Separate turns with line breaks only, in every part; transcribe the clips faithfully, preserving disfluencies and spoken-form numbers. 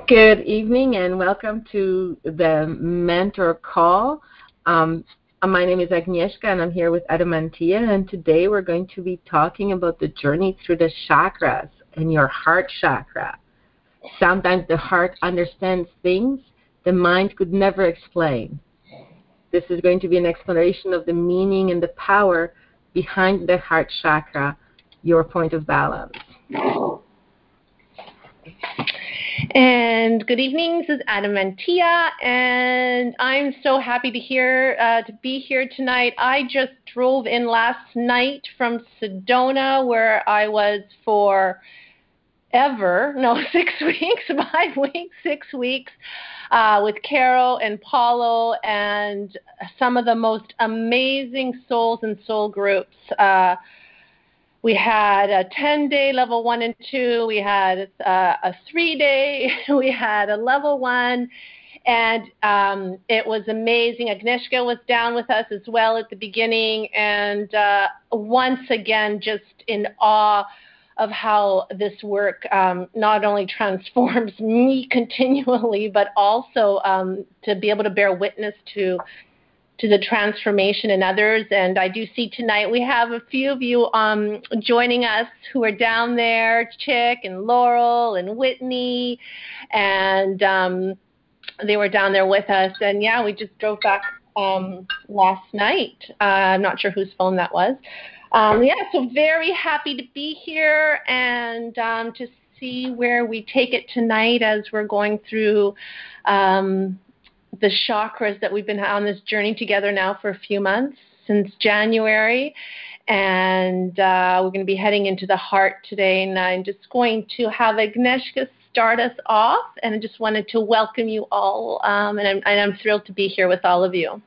Good evening and welcome to the Mentor Call. Um, my name is Agnieszka and I'm here with Adamantia, and today we're going to be talking about the journey through the chakras and your heart chakra. Sometimes the heart understands things the mind could never explain. This is going to be an exploration of the meaning and the power behind the heart chakra, your point of balance.
And good evening, this is Adamantia, and I'm so happy to hear uh, to be here tonight. I just drove in last night from Sedona, where I was for ever, no, six weeks, five weeks, six weeks, uh, with Carol and Paulo and some of the most amazing souls and soul groups. Uh, We had a ten-day level one and two. We had uh, a three-day. We had a level one. And um, it was amazing. Agnieszka was down with us as well at the beginning. And uh, once again, just in awe of how this work um, not only transforms me continually, but also um, to be able to bear witness to to the transformation in others. And I do see tonight we have a few of you um, joining us who are down there, Chick and Laurel and Whitney, and um, they were down there with us. And yeah, we just drove back um, last night. Uh, I'm not sure whose phone that was. Um, yeah, so very happy to be here and um, to see where we take it tonight as we're going through um, the chakras that we've been on this journey together now for a few months, since January. And uh, we're going to be heading into the heart today. And I'm just going to have Agnieszka start us off. And I just wanted to welcome you all. Um, and, I'm, and I'm thrilled to be here with all of you.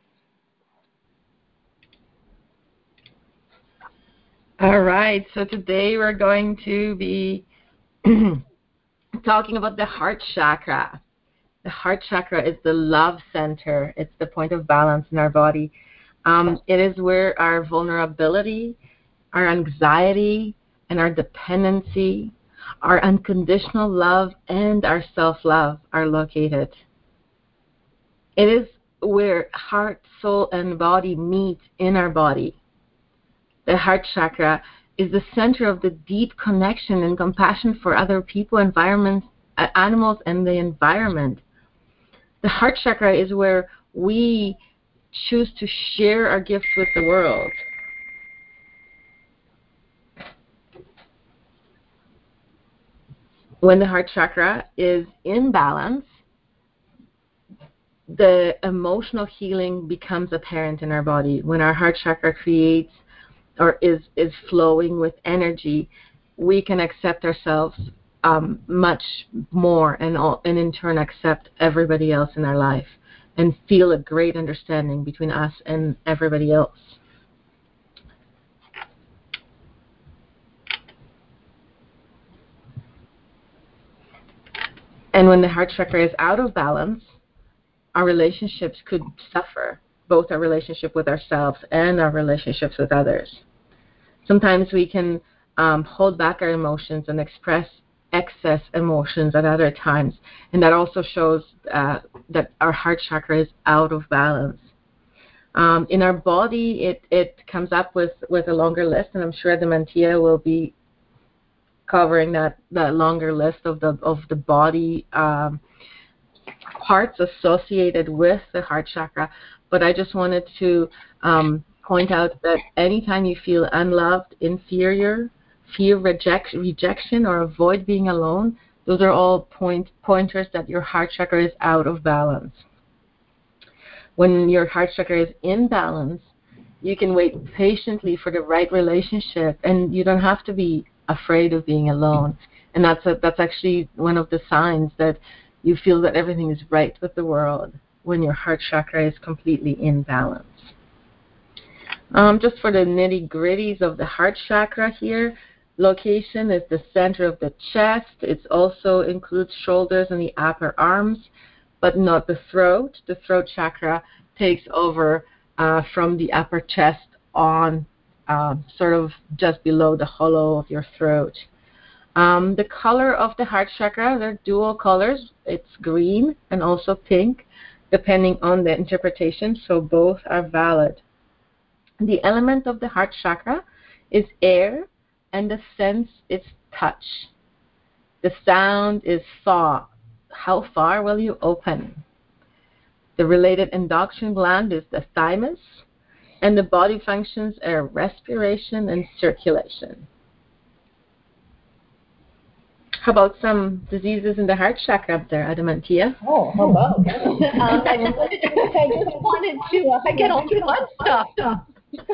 All right. So today we're going to be talking about the heart chakra. The heart chakra is the love center. It's the point of balance in our body. Um, it is where our vulnerability, our anxiety, and our dependency, our unconditional love, and our self-love are located. It is where heart, soul, and body meet in our body. The heart chakra is the center of the deep connection and compassion for other people, environments, animals, and the environment. The heart chakra is where we choose to share our gifts with the world. When the heart chakra is in balance, the emotional healing becomes apparent in our body. When our heart chakra creates or is, is flowing with energy, we can accept ourselves um, much more and, all, and in turn accept everybody else in our life and feel a great understanding between us and everybody else. And when the heart chakra is out of balance, our relationships could suffer, both our relationship with ourselves and our relationships with others. Sometimes we can um, hold back our emotions and express excess emotions at other times, and that also shows uh, that our heart chakra is out of balance. Um, in our body, it, it comes up with, with a longer list, and I'm sure Adamantia will be covering that, that longer list of the of the body um, parts associated with the heart chakra. But I just wanted to um, point out that anytime you feel unloved, inferior, fear reject, rejection, or avoid being alone, those are all point, pointers that your heart chakra is out of balance. When your heart chakra is in balance, you can wait patiently for the right relationship, and you don't have to be afraid of being alone. And that's a, that's actually one of the signs that you feel that everything is right with the world, when your heart chakra is completely in balance. Um, just for the nitty-gritties of the heart chakra here, location is the center of the chest. It also includes shoulders and the upper arms, but not the throat. The throat chakra takes over uh, from the upper chest on, uh, sort of just below the hollow of your throat. Um, the color of the heart chakra, there are dual colors. It's green and also pink, depending on the interpretation, so both are valid. The element of the heart chakra is air, and the sense is touch. The sound is thaw. How far will you open? The related endocrine gland is the thymus, and the body functions are respiration and circulation. How about some diseases in the heart chakra up there, Adamantia?
Oh, how about? um, I, just, I just wanted to, uh, I get all the fun stuff.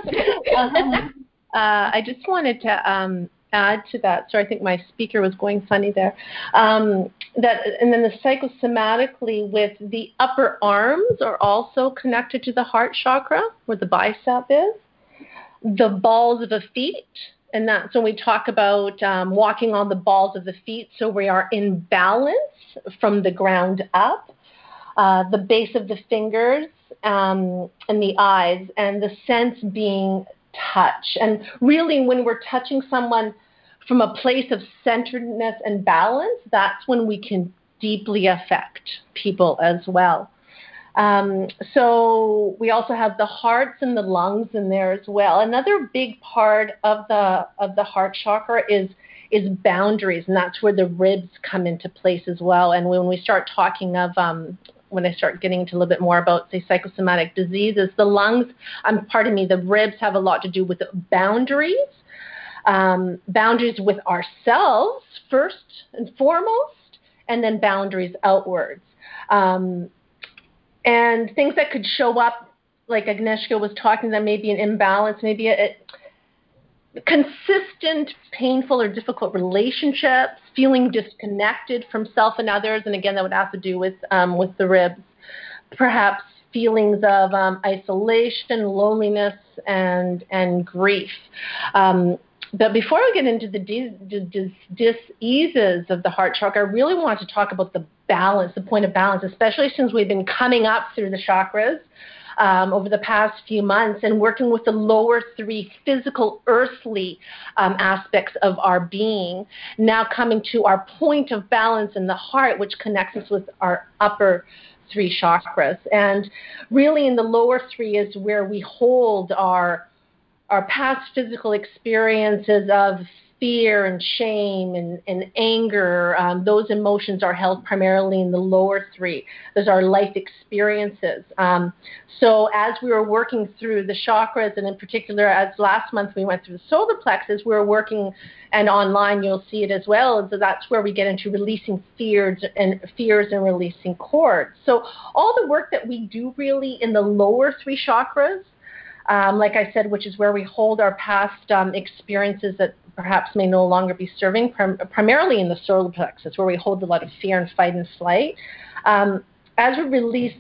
um, uh, I just wanted to um, add to that. Sorry, I think my speaker was going funny there. Um, that and then the psychosomatically with the upper arms are also connected to the heart chakra, where the bicep is. The balls of the feet. And that's when we talk about um, walking on the balls of the feet, so we are in balance from the ground up. Uh, the base of the fingers um, and the eyes, and the sense being touch. And really, when we're touching someone from a place of centeredness and balance, that's when we can deeply affect people as well. Um, so we also have the hearts and the lungs in there as well. Another big part of the of the heart chakra is is boundaries, and that's where the ribs come into place as well. And when we start talking of um, when I start getting into a little bit more about, say, psychosomatic diseases, the lungs, um, pardon me, the ribs have a lot to do with boundaries, um, boundaries with ourselves first and foremost, and then boundaries outwards. Um, And things that could show up, like Agnieszka was talking, that may be an imbalance, maybe a, a consistent, painful or difficult relationships, feeling disconnected from self and others, and again, that would have to do with um, with the ribs. Perhaps feelings of um, isolation, loneliness, and and grief. Um, But before we get into the dis- dis- diseases of the heart chakra, I really want to talk about the balance, the point of balance, especially since we've been coming up through the chakras um, over the past few months and working with the lower three physical, earthly um, aspects of our being, now coming to our point of balance in the heart, which connects us with our upper three chakras. And really in the lower three is where we hold our our past physical experiences of fear and shame and, and anger. Um, those emotions are held primarily in the lower three. Those are life experiences. Um, so as we were working through the chakras, and in particular, as last month we went through the solar plexus, we were working, and online you'll see it as well, and so that's where we get into releasing fears and fears and releasing cords. So all the work that we do really in the lower three chakras, Um, like I said, which is where we hold our past um, experiences that perhaps may no longer be serving, prim- primarily in the solar plexus, where we hold a lot of fear and fight and flight. Um, as we release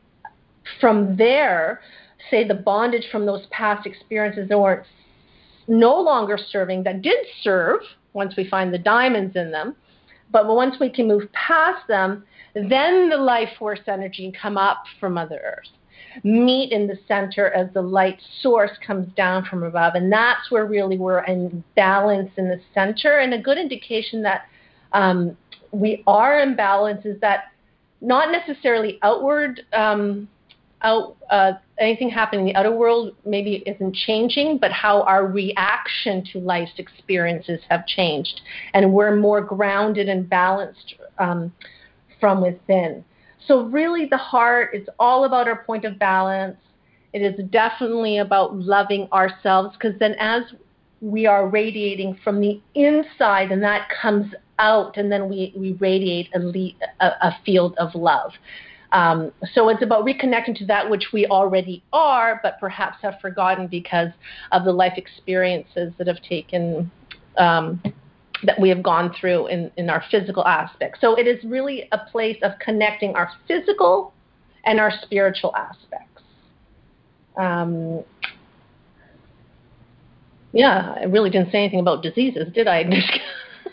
from there, say the bondage from those past experiences that weren't no longer serving, that did serve once we find the diamonds in them, but once we can move past them, then the life force energy come up from Mother Earth, meet in the center as the light source comes down from above. And that's where really we're in balance in the center. And a good indication that um, we are in balance is that not necessarily outward, um, out, uh, anything happening in the outer world maybe isn't changing, but how our reaction to life's experiences have changed. And we're more grounded and balanced um, from within. So really the heart is all about our point of balance. It is definitely about loving ourselves, because then as we are radiating from the inside, and that comes out, and then we, we radiate a, le- a, a field of love. Um, so it's about reconnecting to that which we already are, but perhaps have forgotten because of the life experiences that have taken um, that we have gone through in, in our physical aspect. So it is really a place of connecting our physical and our spiritual aspects. Um, yeah, I really didn't say anything about diseases, did I, Agnieszka?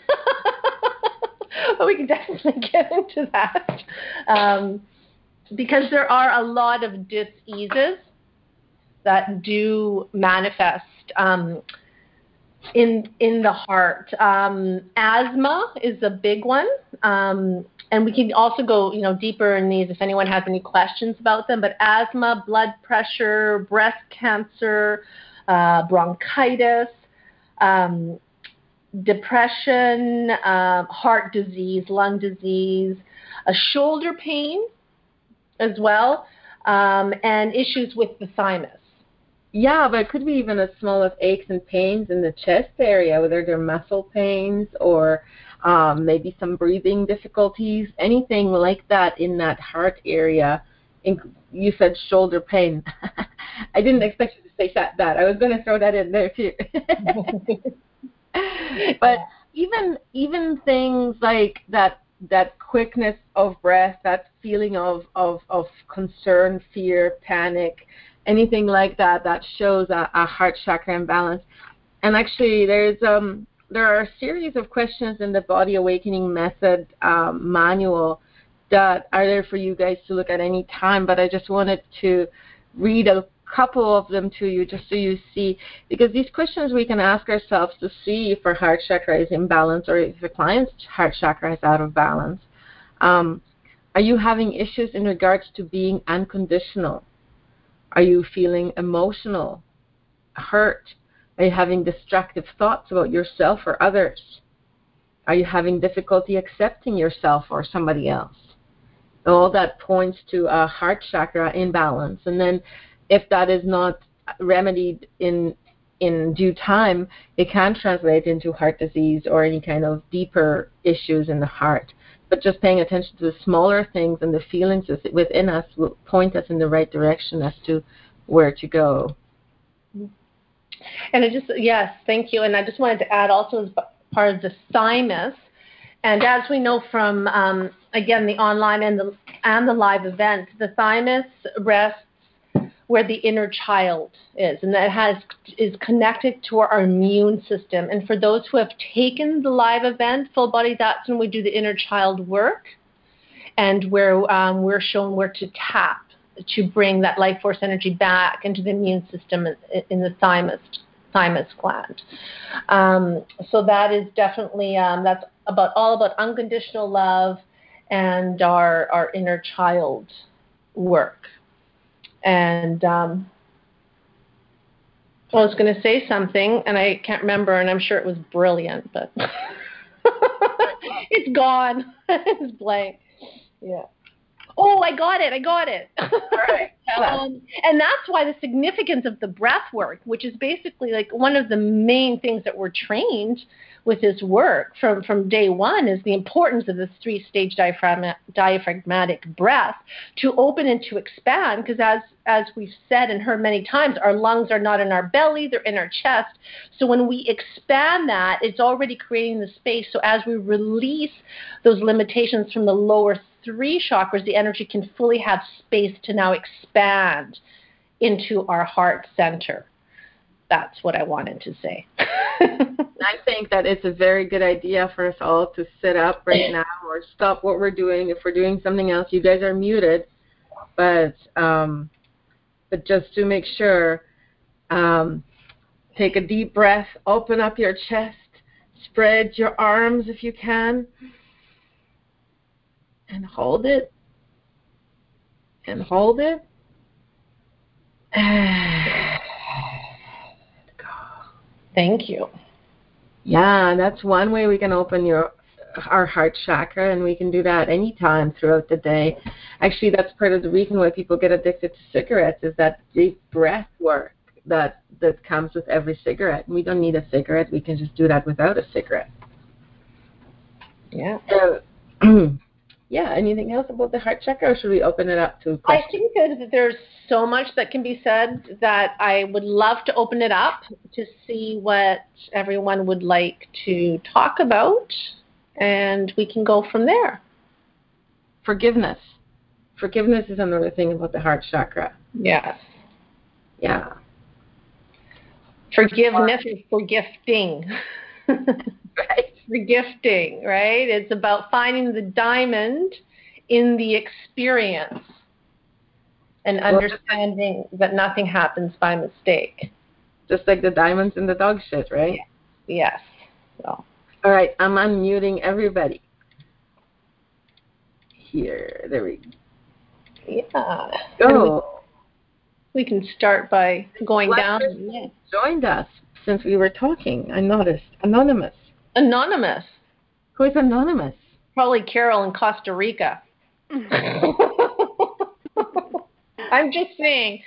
But we can definitely get into that. Um, because there are a lot of diseases that do manifest um, in in the heart. Um, asthma is a big one, um, and we can also go, you know, deeper in these if anyone has any questions about them. But asthma, blood pressure, breast cancer, uh, bronchitis, um, depression, um, heart disease, lung disease, a shoulder pain as well, um, and issues with the thymus.
Yeah, but it could be even as small as aches and pains in the chest area, whether they're muscle pains or um, maybe some breathing difficulties, anything like that in that heart area. You said shoulder pain. I didn't expect you to say that. I was going to throw that in there too. But even even things like that that quickness of breath, that feeling of, of, of concern, fear, panic, anything like that, that shows a, a heart chakra imbalance. And actually, there's um, there are a series of questions in the Body Awakening Method um, manual that are there for you guys to look at any time. But I just wanted to read a couple of them to you just so you see, because these questions we can ask ourselves to see if our heart chakra is in balance or if the client's heart chakra is out of balance. Um, are you having issues in regards to being unconditional? Are you feeling emotional, hurt? Are you having destructive thoughts about yourself or others? Are you having difficulty accepting yourself or somebody else? All that points to a heart chakra imbalance. And then if that is not remedied in in due time, it can translate into heart disease or any kind of deeper issues in the heart. But just paying attention to the smaller things and the feelings within us will point us in the right direction as to where to go.
And I just, yes, thank you. And I just wanted to add also as part of the thymus, and as we know from, um, again, the online and the, and the live events, the thymus rests where the inner child is, and that has is connected to our immune system. And for those who have taken the live event, Full Body, that's when we do the inner child work, and where um, we're shown where to tap to bring that life force energy back into the immune system in, in the thymus thymus gland. Um, so that is definitely um, that's about all about unconditional love and our our inner child work. And um, I was going to say something, and I can't remember, and I'm sure it was brilliant, but it's gone. It's blank. Yeah. Oh, I got it. I got it.
All right.
um, and that's why the significance of the breath work, which is basically like one of the main things that we're trained with this work from, from day one, is the importance of this three-stage diaphragm, diaphragmatic breath to open and to expand, because as, as we've said and heard many times, our lungs are not in our belly, they're in our chest. So when we expand that, it's already creating the space. So as we release those limitations from the lower three chakras, the energy can fully have space to now expand into our heart center. That's what I wanted to say.
I think that it's a very good idea for us all to sit up right now or stop what we're doing. If we're doing something else, you guys are muted, but um, but just to make sure, um, take a deep breath, open up your chest, spread your arms if you can, and hold it, and hold it.
Thank you.
Yeah, that's one way we can open your our heart chakra, and we can do that anytime throughout the day. Actually, that's part of the reason why people get addicted to cigarettes, is that deep breath work that that comes with every cigarette. We don't need a cigarette. We can just do that without a cigarette.
Yeah.
So, yeah, anything else about the heart chakra, or should we open it up to questions?
I think that there's so much that can be said that I would love to open it up to see what everyone would like to talk about, and we can go from there.
Forgiveness. Forgiveness is another thing about the heart chakra.
Yes.
Yeah.
Forgiveness is for gifting.
Right.
For gifting, right? It's about finding the diamond in the experience and understanding that nothing happens by mistake.
Just like the diamonds in the dog shit, right?
Yes. So.
All right, I'm unmuting everybody. Here, there we
go. Yeah.
Go.
We, we can start by going
what
down.
Yeah. Joined us since we were talking. I noticed. Anonymous.
Anonymous.
Who is anonymous?
Probably Carol in Costa Rica. I'm just saying.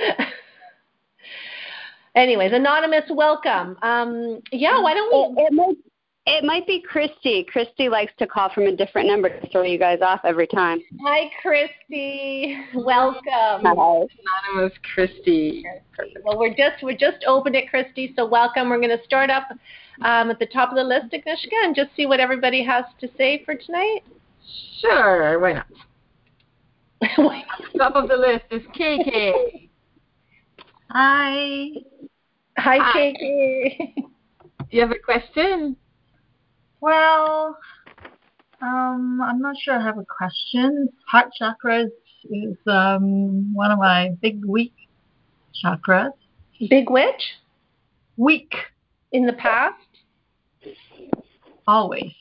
Anyways, Anonymous, welcome. Um, yeah, why don't
we? It, it might it might be Christy. Christy likes to call from a different number to throw you guys off every time.
Hi, Christy. Welcome.
Hi.
Anonymous Christy.
Well, we're just we're just opened it, Christy. So welcome. We're going to start up um, at the top of the list, Agnieszka, and just see what everybody has to say for tonight.
Sure, why not? Why not? Top of the list is K K.
Hi.
Hi, Hi. K K.
Do you have a question?
Well, um, I'm not sure I have a question. Heart chakras is um, one of my big weak chakras.
Big which?
Weak.
In the past?
Always.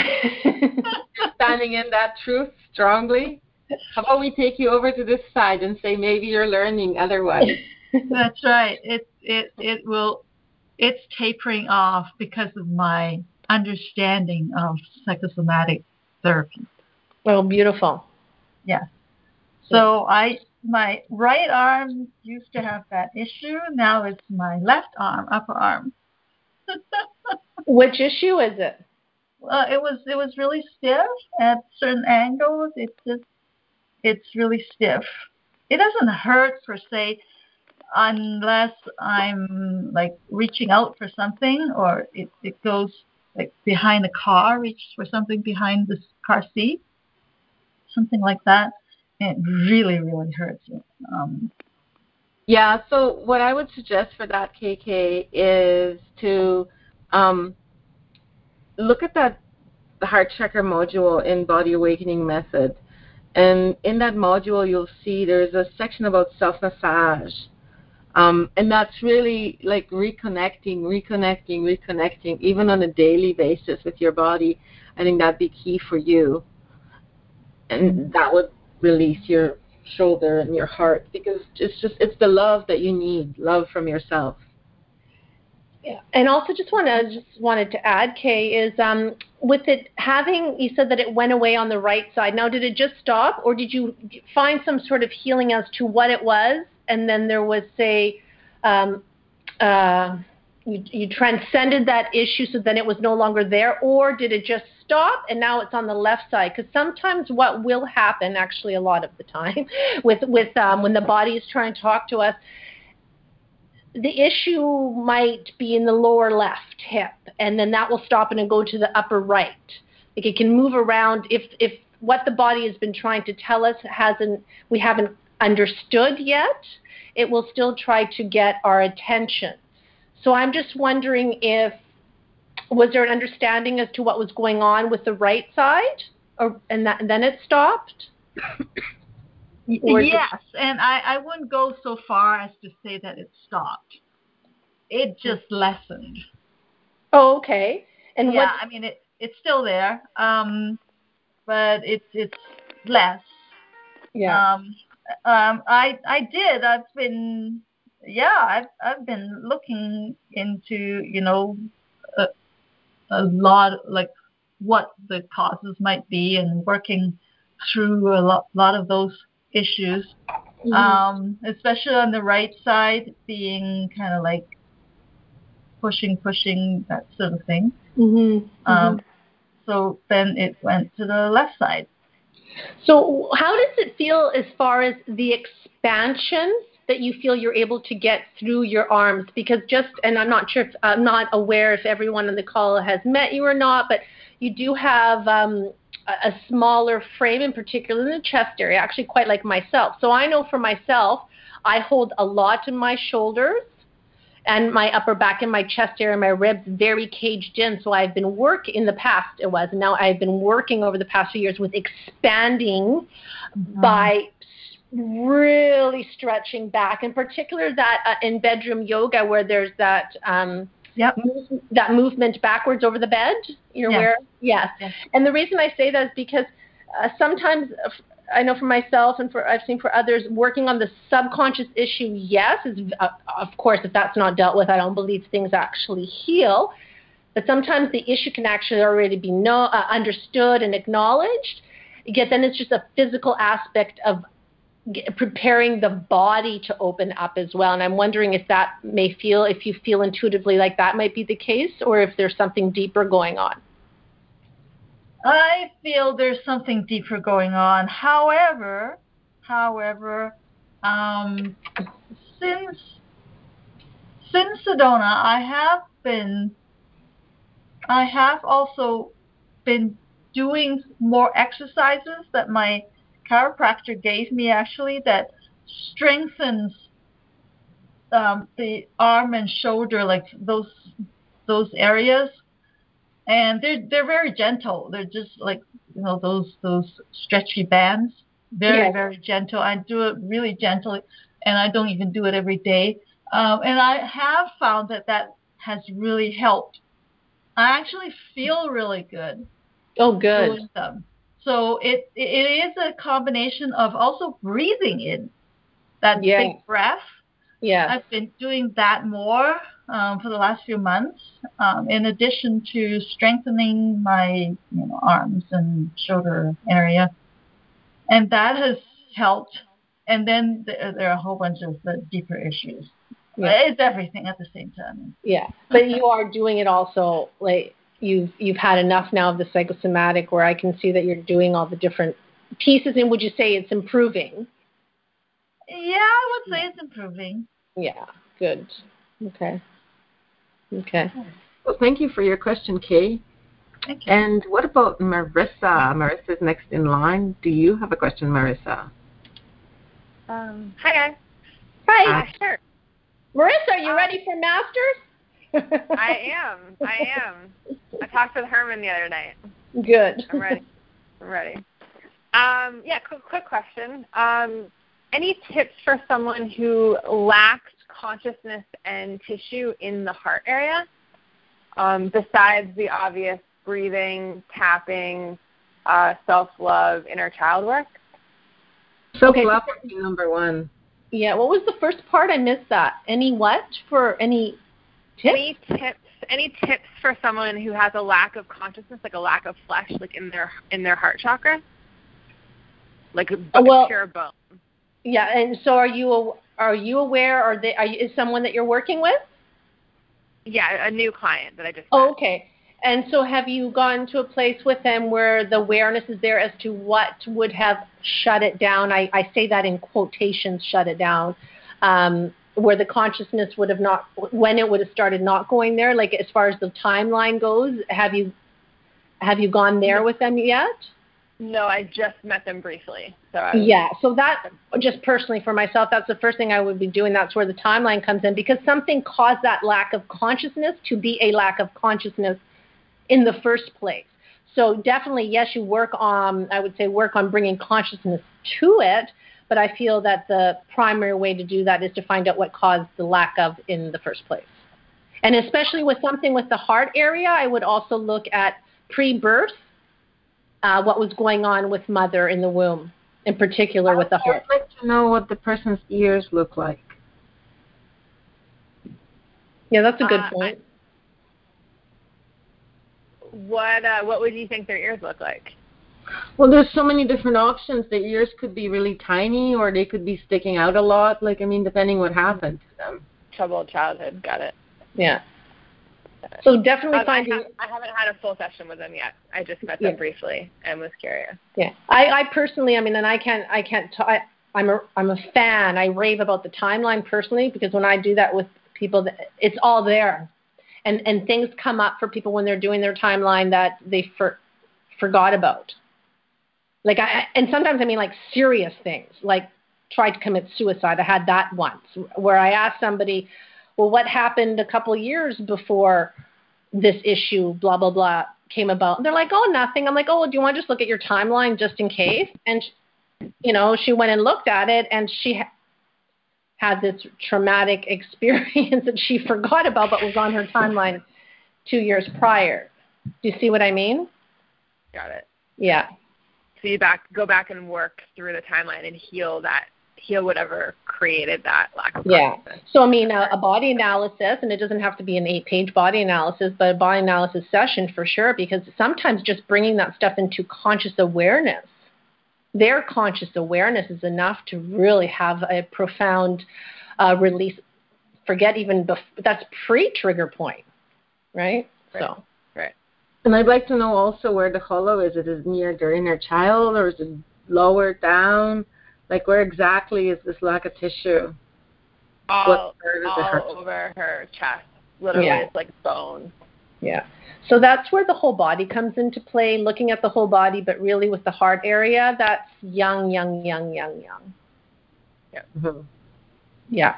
Standing in that truth strongly. How about we take you over to this side and say maybe you're learning otherwise?
That's right. It it it will. It's tapering off because of my understanding of psychosomatic therapy.
Oh, beautiful.
Yeah. So I my right arm used to have that issue. Now it's my left arm, upper arm.
Which issue is it?
Well, it was it was really stiff at certain angles. It's just it's really stiff. It doesn't hurt per se, unless I'm like reaching out for something, or it, it goes like behind the car, reach for something behind the car seat, something like that. And it really, really hurts. Um,
yeah, so what I would suggest for that, K K, is to um, look at that the heart chakra module in Body Awakening Method. And in that module, you'll see there's a section about self-massage. Um, and that's really like reconnecting, reconnecting, reconnecting, even on a daily basis with your body. I think that'd be key for you. And that would release your shoulder and your heart, because it's just, it's the love that you need, love from yourself.
Yeah. And also just want to just wanted to add, Kay, is um, with it having, you said that it went away on the right side. Now, did it just stop, or did you find some sort of healing as to what it was, and then there was, say, um, uh, you, you transcended that issue, so then it was no longer there, or did it just stop and now it's on the left side? Because sometimes what will happen, actually a lot of the time, with with um, when the body is trying to talk to us, the issue might be in the lower left hip, and then that will stop and go to the upper right. Like it can move around if if what the body has been trying to tell us hasn't we haven't understood yet, it will still try to get our attention. So I'm just wondering if was there an understanding as to what was going on with the right side, or and, that, and then it stopped?
Yes, and I, I wouldn't go so far as to say that it stopped. It just lessened.
Oh, okay. And
yeah,
what?
I mean, it it's still there, um, but it's it's less.
Yeah.
Um, um, I I did. I've been yeah. I've I've been looking into you know a, a lot like what the causes might be, and working through a lot lot of those issues, mm-hmm. um, especially on the right side, being kind of like pushing, pushing, that sort of thing.
Mm-hmm.
Um,
mm-hmm.
So then it went to the left side.
So how does it feel as far as the expansion that you feel you're able to get through your arms? Because just, and I'm not sure if, I'm not aware if everyone on the call has met you or not, but you do have um, a smaller frame, in particular in the chest area, actually quite like myself. So I know for myself, I hold a lot in my shoulders and my upper back and my chest area, my ribs very caged in. So I've been working, in the past it was, and now I've been working over the past few years with expanding mm-hmm. by really stretching back, in particular that uh, in bedroom yoga where there's that um,
Yep.
Move, that movement backwards over the bed. You're
Yes.
aware? Yes.
Yes.
And the reason I say that is because uh, sometimes uh, I know for myself and for I've seen for others, working on the subconscious issue, yes, is uh, of course, if that's not dealt with, I don't believe things actually heal. But sometimes the issue can actually already be know, uh, understood and acknowledged. Yet then it's just a physical aspect of get, preparing the body to open up as well. And I'm wondering if that may feel, if you feel intuitively like that might be the case, or if there's something deeper going on.
I feel there's something deeper going on. However, however, um, since since Sedona, I have been, I have also been doing more exercises that my chiropractor gave me actually that strengthens um, the arm and shoulder, like those those areas, and they're they're very gentle. They're just like you know those those stretchy bands, very
Yes.
very gentle. I do it really gently, and I don't even do it every day. Um, and I have found that that has really helped. I actually feel really good
Oh, good.
doing them. So it it is a combination of also breathing in that
Yeah.
big breath.
Yeah.
I've been doing that more um, for the last few months, um, in addition to strengthening my you know arms and shoulder area, and that has helped. And then there, there are a whole bunch of the deeper issues.
Yeah.
It's everything at the same time.
Yeah, but you are doing it also, like, you've you've had enough now of the psychosomatic where I can see that you're doing all the different pieces, and would you say it's improving?
Yeah, I would say it's improving.
Yeah, good. Okay. Okay.
Well, thank you for your question, Kay.
Thank you.
And what about Marissa? Marissa's next in line. Do you have a question, Marissa?
Um, hi, guys.
Hi.
Uh, sure.
Marissa, are you
Um,
ready for Masters?
I am. I am. I talked with Herman the other night.
Good.
I'm ready. I'm ready. Um, yeah, quick, quick question. Um, any tips for someone who lacks consciousness and tissue in the heart area, um, besides the obvious breathing, tapping, uh, self-love, inner child work?
Self-love would be number one.
Yeah, what was the first part? I missed that. Any what for any tips?
Any tips? Any tips for someone who has a lack of consciousness, like a lack of flesh, like in their in their heart chakra, like a
well,
pure bone?
Yeah, and so are you are you aware, or they, are you, is someone that you're working with?
Yeah, a new client that I just met.
Oh, okay. And so have you gone to a place with them where the awareness is there as to what would have shut it down? I, I say that in quotations, shut it down, um, where the consciousness would have not, when it would have started not going there, like as far as the timeline goes, have you have you gone there with them yet?
No, I just met them briefly. So I was,
yeah, so that, just personally for myself, that's the first thing I would be doing. That's where the timeline comes in, because something caused that lack of consciousness to be a lack of consciousness in the first place. So definitely, yes, you work on, I would say work on bringing consciousness to it, but I feel that the primary way to do that is to find out what caused the lack of in the first place. And especially with something with the heart area, I would also look at pre-birth, uh, what was going on with mother in the womb, in particular with the heart.
I'd like to know what the person's ears look like.
Yeah, that's a good
uh,
point.
What uh, what would you think their ears look like?
Well, there's so many different options. The ears could be really tiny, or they could be sticking out a lot. Like, I mean, depending what happened to them.
Troubled childhood. Got it.
Yeah. So definitely
Um,
finding.
I, have, I haven't had a full session with them yet. I just met them
Yeah.
briefly and was curious.
Yeah, I, I personally, I mean, and I can't, I can't. T- I, I'm a, I'm a fan. I rave about the timeline personally, because when I do that with people, it's all there, and and things come up for people when they're doing their timeline that they for, forgot about. Like I, and sometimes I mean like serious things, like tried to commit suicide. I had that once where I asked somebody, well, what happened a couple of years before this issue, blah, blah, blah, came about? And they're like, oh, nothing. I'm like, oh, well, do you want to just look at your timeline just in case? And, you know, she went and looked at it, and she, had this traumatic experience that she forgot about but was on her timeline two years prior. Do you see what I mean?
Got it.
Yeah.
So you back go back and work through the timeline and heal that, heal whatever created that lack of consciousness.
Yeah. So, I mean, a, a body analysis, and it doesn't have to be an eight-page body analysis, but a body analysis session for sure, because sometimes just bringing that stuff into conscious awareness, their conscious awareness is enough to really have a profound uh, release. Forget even, bef- that's pre-trigger point, right?
Right.
So.
Right.
And I'd like to know also where the hollow is. Is it near their inner child, or is it lower down? Like, where exactly is this lack of tissue?
All,
part of
all
the heart?
over her chest. Literally,
Yeah.
it's like bone.
Yeah. So that's where the whole body comes into play, looking at the whole body, but really with the heart area, that's young, young, young, young, young.
Yeah.
Mm-hmm.
Yeah.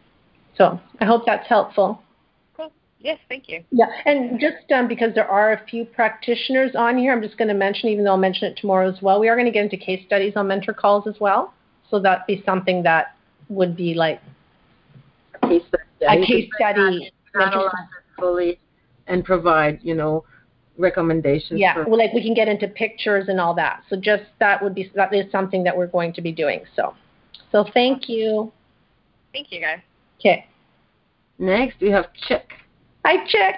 So I hope that's helpful.
Cool. Yes, thank you.
Yeah. And just um, because there are a few practitioners on here, I'm just going to mention, even though I'll mention it tomorrow as well, we are going to get into case studies on mentor calls as well. So that'd be something that would be like
Case study.
a
You
case
can
study.
analyze it fully and provide, you know, recommendations.
Yeah,
for
well, like we can get into pictures and all that. So just that would be that is something that we're going to be doing. So, so thank you.
Thank you, guys.
Okay.
Next, we have Chick.
Hi, Chick.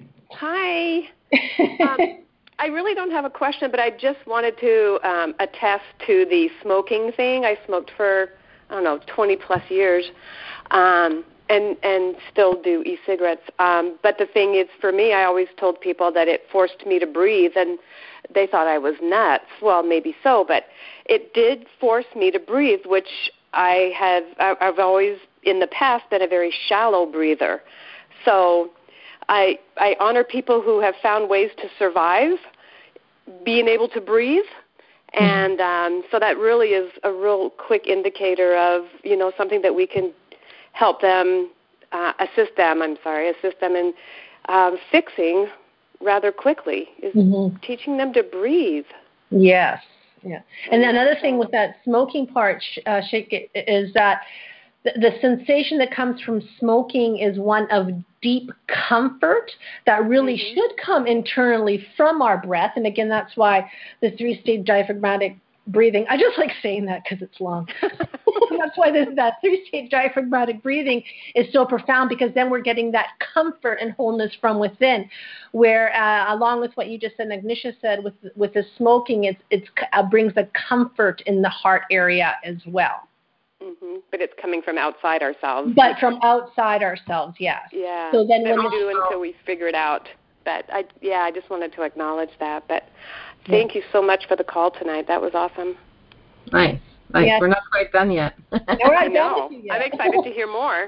Hi. um, I really don't have a question, but I just wanted to um, attest to the smoking thing. I smoked for, I don't know, twenty plus years, um, and and still do e-cigarettes. Um, but the thing is, for me, I always told people that it forced me to breathe, and they thought I was nuts. Well, maybe so, but it did force me to breathe, which I have, I've always in the past been a very shallow breather. So I, I honor people who have found ways to survive being able to breathe, and um, so that really is a real quick indicator of, you know, something that we can help them, uh, assist them, I'm sorry, assist them in um, fixing rather quickly, is
Mm-hmm.
teaching them to breathe.
Yes. Yeah. And another thing with that smoking part, uh, Shake, is that the, the sensation that comes from smoking is one of deep comfort that really
Mm-hmm.
should come internally from our breath. And again, that's why the three-stage diaphragmatic breathing, I just like saying that because it's long. That's why this, that three-stage diaphragmatic breathing is so profound, because then we're getting that comfort and wholeness from within, where uh, along with what you just said, Agnisha said, with with the smoking, it's it's uh, brings the comfort in the heart area as well.
Mm-hmm. But it's coming from outside ourselves.
But from outside ourselves, yes.
Yeah.
So then
that
when
we do
the,
until we figure it out. But I, yeah, I just wanted to acknowledge that. But thank you so much for the call tonight. That was awesome.
Nice. Nice.
Yes.
We're not quite done yet.
All
I
right,
know.
done with you yet.
I'm excited to hear more.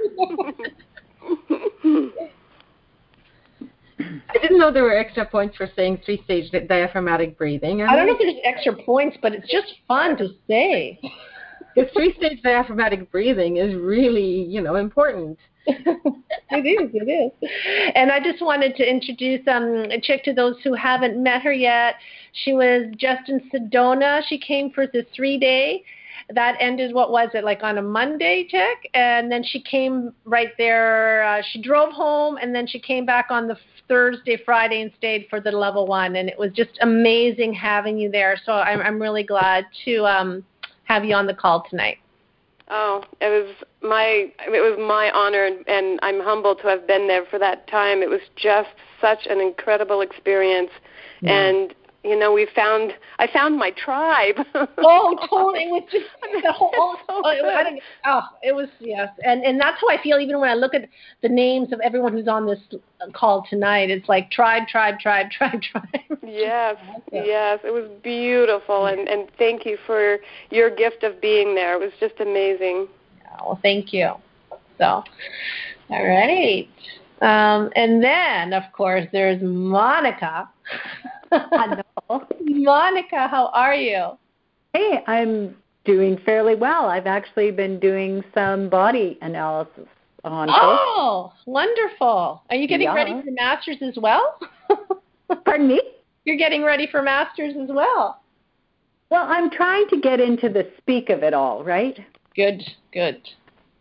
I didn't know there were extra points for saying three-stage di- diaphragmatic breathing.
I don't know if there's extra points, but it's just fun to say.
The three-stage diaphragmatic breathing is really, you know, important.
It is, it is. And I just wanted to introduce um, a chick to those who haven't met her yet. She was just in Sedona. She came for the three-day. That ended, what was it, like on a Monday, Chick? And then she came right there. Uh, she drove home, and then she came back on the Thursday, Friday, and stayed for the level one. And it was just amazing having you there. So I'm, I'm really glad to um, have you on the call tonight.
Oh, it was my it was my honor, and, and I'm humbled to have been there for that time. It was just such an incredible experience, yeah. And you know, we found I found my tribe.
Oh, totally! It was just the whole.
So
oh, it, I don't, oh, it was yes, and and that's how I feel. Even when I look at the names of everyone who's on this call tonight, it's like tribe, tribe, tribe, tribe, tribe.
Yes, yes, it was beautiful, and and thank you for your gift of being there. It was just amazing.
Yeah, well, thank you. So, all right, um, and then of course there's Monica.
Hello.
Monica, how are you?
Hey, I'm doing fairly well. I've actually been doing some body analysis on
Oh, folks. Wonderful. Are you getting
yeah.
ready for Masters as well?
Pardon me?
You're getting ready for Masters as well.
Well, I'm trying to get into the speak of it all, right?
Good, good.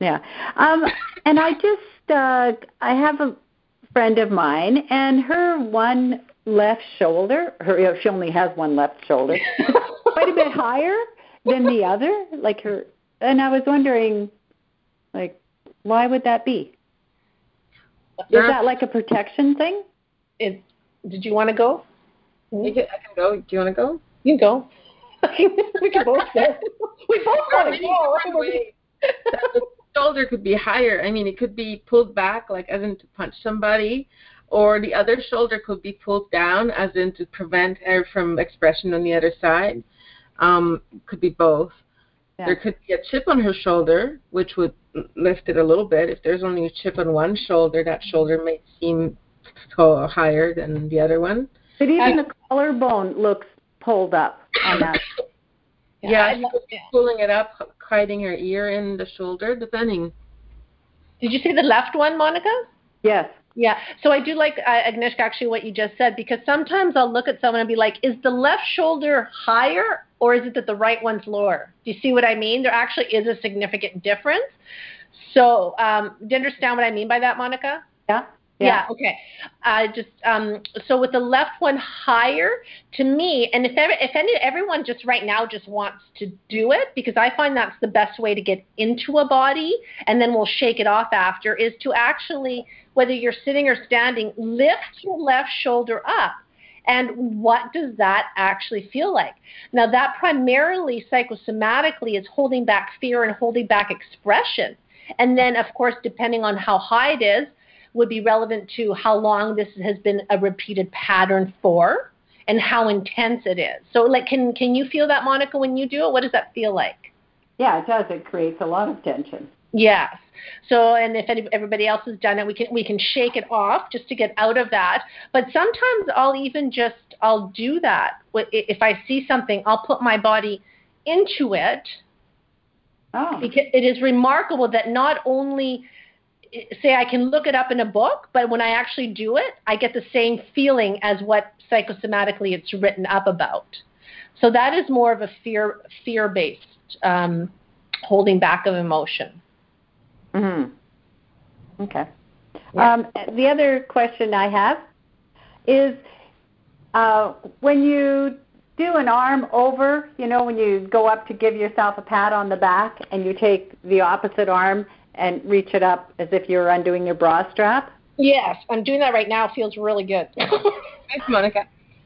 Yeah. Um, and I just, uh, I have a friend of mine, and her one left shoulder, her, you know, she only has one left shoulder, quite a bit higher than the other, like her, and I was wondering, like, why would that be? Is that like a protection thing?
It, did you want to go?
You can, I can go. Do you want to go?
You can go. We can both go. We both want to go.
The shoulder could be higher. I mean, it could be pulled back, like as in to punch somebody, or the other shoulder could be pulled down, as in to prevent her from expression on the other side. Um, could be both. Yeah. There could be a chip on her shoulder, which would lift it a little bit. If there's only a chip on one shoulder, that shoulder may seem higher than the other one.
But even the collarbone looks pulled up on that.
Yeah, she could be pulling it up, hiding her ear in the shoulder, depending.
Did you see the left one, Monica?
Yes.
Yeah. So I do like, uh, Agnieszka, actually what you just said, because sometimes I'll look at someone and be like, is the left shoulder higher or is it that the right one's lower? Do you see what I mean? There actually is a significant difference. So um, do you understand what I mean by that, Monica?
Yeah.
Yeah. yeah, okay. I uh, just um, so with the left one higher, to me, and if ever, if any everyone just right now just wants to do it, because I find that's the best way to get into a body, and then we'll shake it off after, is to actually, whether you're sitting or standing, lift your left shoulder up. And what does that actually feel like? Now, that primarily psychosomatically is holding back fear and holding back expression. And then, of course, depending on how high it is, would be relevant to how long this has been a repeated pattern for and how intense it is. So, like, can can you feel that, Monica, when you do it? What does that feel like?
Yeah, it does. It creates a lot of tension.
Yes. So, and if any, everybody else has done it, we can we can shake it off just to get out of that. But sometimes I'll even just, I'll do that. If I see something, I'll put my body into it.
Oh.
Because it is remarkable that not only, say I can look it up in a book, but when I actually do it, I get the same feeling as what psychosomatically it's written up about. So that is more of a fear, fear-based um, holding back of emotion.
Mm-hmm. Okay. Yeah. Um, the other question I have is uh, when you do an arm over, you know, when you go up to give yourself a pat on the back and you take the opposite arm and reach it up as if you're undoing your bra strap?
Yes, I'm doing that right now. It feels really good.
Thanks, Monica.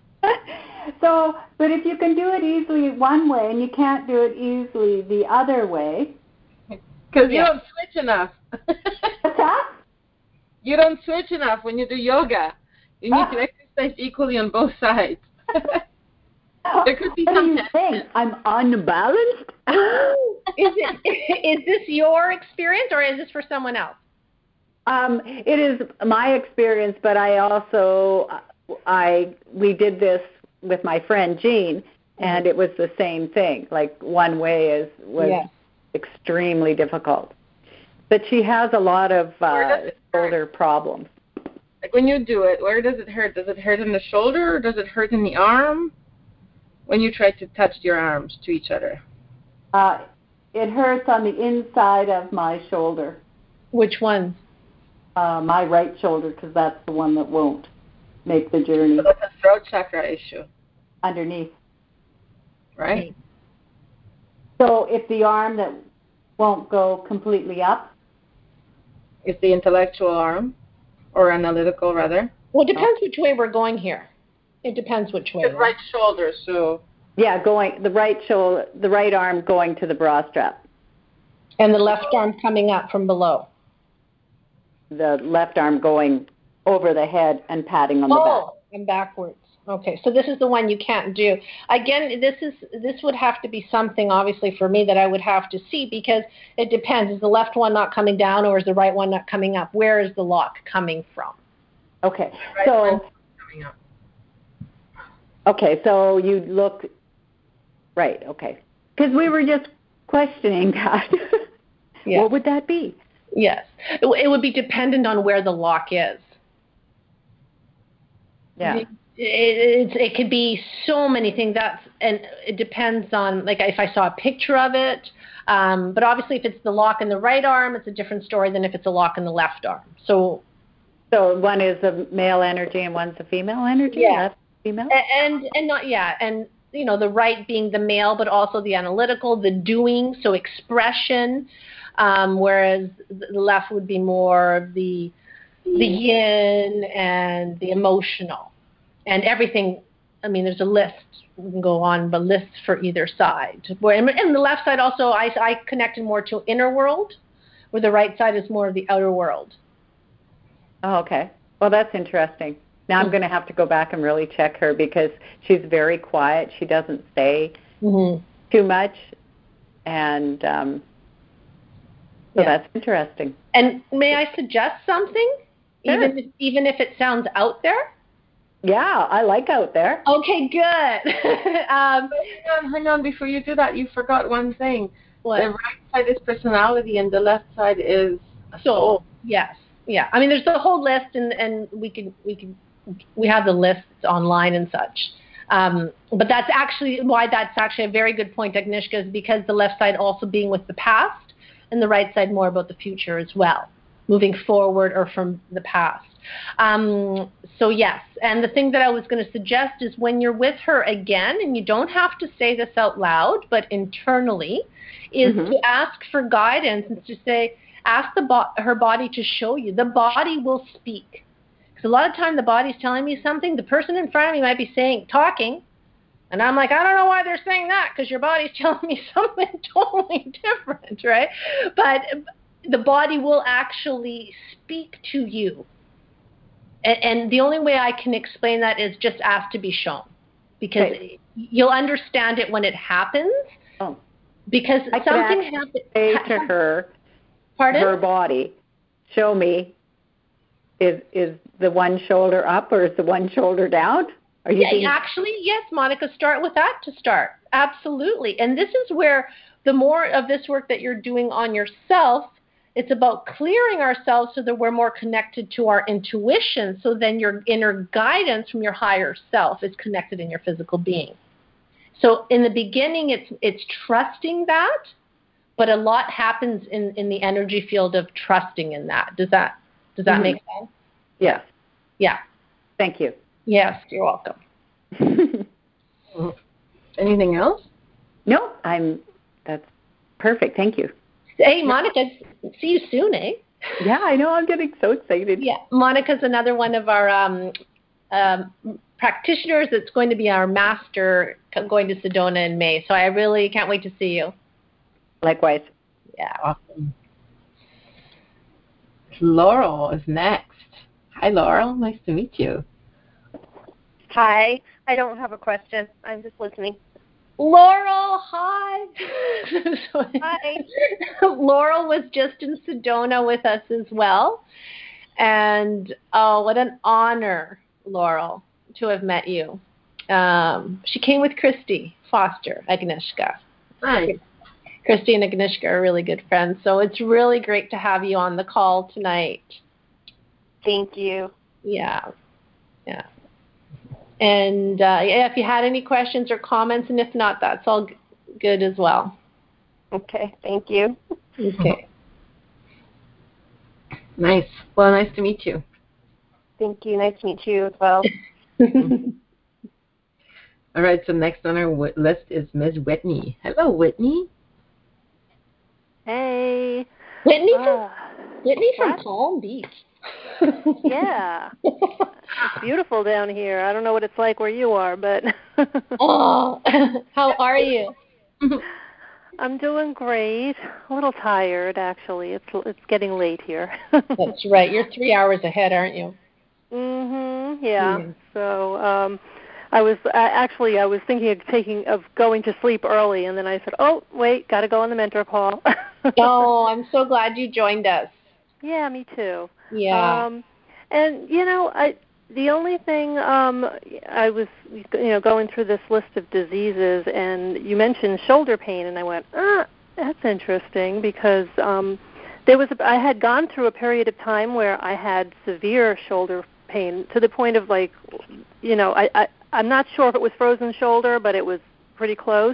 So, but if you can do it easily one way and you can't do it easily the other way.
Because you don't switch enough.
What's that?
You don't switch enough when you do yoga. You need to exercise equally on both sides. There could be
what
some
do you think? I'm unbalanced?
Is it? Is this your experience or is this for someone else?
Um, it is my experience, but I also I we did this with my friend Jean, and mm-hmm. it was the same thing. Like one way is was yes. extremely difficult, but she has a lot of uh, shoulder problems.
Like when you do it, where does it hurt? Does it hurt in the shoulder or does it hurt in the arm? When you try to touch your arms to each other?
Uh, it hurts on the inside of my shoulder.
Which one?
Uh, my right shoulder, because that's the one that won't make the journey.
So that's a throat chakra issue.
Underneath.
Right.
So if the arm that won't go completely up?
Is the intellectual arm, or analytical rather?
Well, it depends which way we're going here. It depends which way.
The right shoulder, so.
Yeah, going the right shoulder, the right arm going to the bra strap.
And the left arm coming up from below.
The left arm going over the head and patting on the
oh,
back.
Oh, and backwards. Okay, so this is the one you can't do. Again, this is this would have to be something, obviously, for me that I would have to see because it depends. Is the left one not coming down or is the right one not coming up? Where is the lock coming from?
Okay,
right
so...
coming up.
Okay, so you look, right, okay. Because we were just questioning that. Yes. What would that be?
Yes. It, it would be dependent on where the lock is.
Yeah.
Do, it, it, it could be so many things. That's, and it depends on, like, if I saw a picture of it. Um, but obviously, if it's the lock in the right arm, it's a different story than if it's a lock in the left arm. So,
so one is a male energy and one's a female energy.
Yeah.
Left female.
And and not yeah, and you know the right being the male, but also the analytical, the doing, so expression. Um, whereas the left would be more of the the yin and the emotional, and everything. I mean, there's a list. We can go on, but lists for either side. Where and the left side also, I I connected more to inner world, where the right side is more of the outer world.
Oh, okay. Well, that's interesting. Now I'm going to have to go back and really check her because she's very quiet. She doesn't say
mm-hmm.
too much, and um, so yeah. That's interesting.
And may I suggest something,
sure.
even if, even if it sounds out there?
Yeah, I like out there.
Okay, good. um,
hang on, hang on. Before you do that, you forgot one thing.
What?
The right side is personality, and the left side is a soul.
soul. Yes. Yeah. I mean, there's the whole list, and, and we can we can we have the lists online and such. Um, but that's actually why that's actually a very good point, Agnieszka, is because the left side also being with the past, and the right side more about the future as well, moving forward or from the past. Um, so yes, and the thing that I was going to suggest is when you're with her again, and you don't have to say this out loud, but internally, is mm-hmm. to ask for guidance and to say, ask the bo- her body to show you. The body will speak. Because a lot of time the body's telling me something, the person in front of me might be saying, talking, and I'm like, I don't know why they're saying that, because your body's telling me something totally different, right? But the body will actually speak to you. And, and the only way I can explain that is just ask to be shown. Because okay. you'll understand it when it happens.
Oh.
Because
I
something happens.
Say to her,
Pardon?
Her body, show me, is is the one shoulder up or is the one shoulder down? Are you
yeah,
being...
actually, yes, Monica, start with that to start. Absolutely. And this is where the more of this work that you're doing on yourself, it's about clearing ourselves so that we're more connected to our intuition, so then your inner guidance from your higher self is connected in your physical being. So in the beginning, it's it's trusting that, but a lot happens in, in the energy field of trusting in that. Does that does that mm-hmm. make sense?
Yes.
Yeah.
Thank you.
Yes, you're welcome.
Anything else?
No, I'm. That's perfect. Thank you.
Hey, Monica, see you soon, eh?
Yeah, I know. I'm getting so excited.
Yeah, Monica's another one of our um, um, practitioners that's going to be our master going to Sedona in May. So I really can't wait to see you.
Likewise.
Yeah.
Awesome. Laurel is next. Hi, Laurel. Nice to meet you.
Hi. I don't have a question. I'm just listening.
Laurel, hi.
Hi.
Laurel was just in Sedona with us as well. And oh, what an honor, Laurel, to have met you. Um, she came with Christy Foster, Agnieszka.
Hi.
Christy and Agnieszka are really good friends, so it's really great to have you on the call tonight.
Thank you.
Yeah, yeah. And uh, yeah, if you had any questions or comments, and if not, that's all g- good as well.
Okay, thank you.
Okay.
Nice. Well, nice to meet you.
Thank you. Nice to meet you as well.
All right, so next on our w- list is Miz Whitney. Hello, Whitney.
Hey.
Whitney
uh,
from, Whitney from
what?
Palm Beach.
Yeah. It's beautiful down here. I don't know what it's like where you are, but...
Oh, how are you?
I'm doing great. A little tired, actually. It's it's getting late here.
That's right. You're three hours ahead, aren't you?
Mhm. Yeah.
Mm.
So um, I was uh, actually I was thinking of taking of going to sleep early, and then I said, "Oh, wait, got to go on the mentor call."
Oh, I'm so glad you joined us.
Yeah, me too.
Yeah.
Um, and you know, I the only thing um, I was you know going through this list of diseases, and you mentioned shoulder pain, and I went, ah, that's interesting because um, there was a, I had gone through a period of time where I had severe shoulder pain to the point of like, you know, I, I I'm not sure if it was frozen shoulder, but it was pretty close.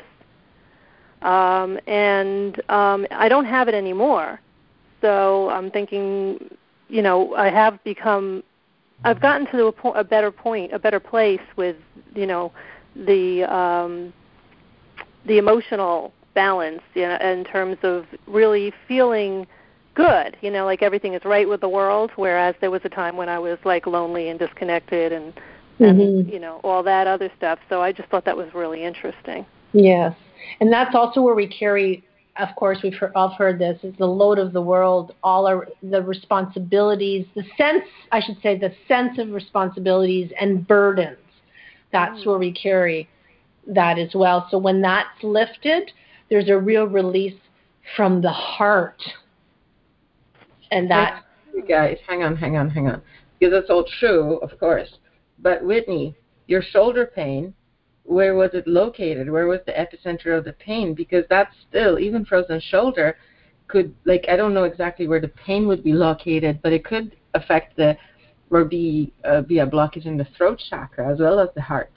Um, and um, I don't have it anymore. So I'm thinking, you know, I have become, I've gotten to a, po- a better point, a better place with, you know, the um, the emotional balance, you know, in terms of really feeling good, you know, like everything is right with the world, whereas there was a time when I was like lonely and disconnected and, and mm-hmm. you know, all that other stuff. So I just thought that was really interesting.
Yes. And that's also where we carry, of course, we've heard, all heard this, is the load of the world, all our, the responsibilities, the sense, I should say, the sense of responsibilities and burdens. That's mm. where we carry that as well. So when that's lifted, there's a real release from the heart. And that...
You guys, hang on, hang on, hang on. Because that's all true, of course. But Whitney, your shoulder pain, where was it located? Where was the epicenter of the pain? Because that's still, even frozen shoulder could, like, I don't know exactly where the pain would be located, but it could affect the, or be, uh, be a blockage in the throat chakra as well as the heart.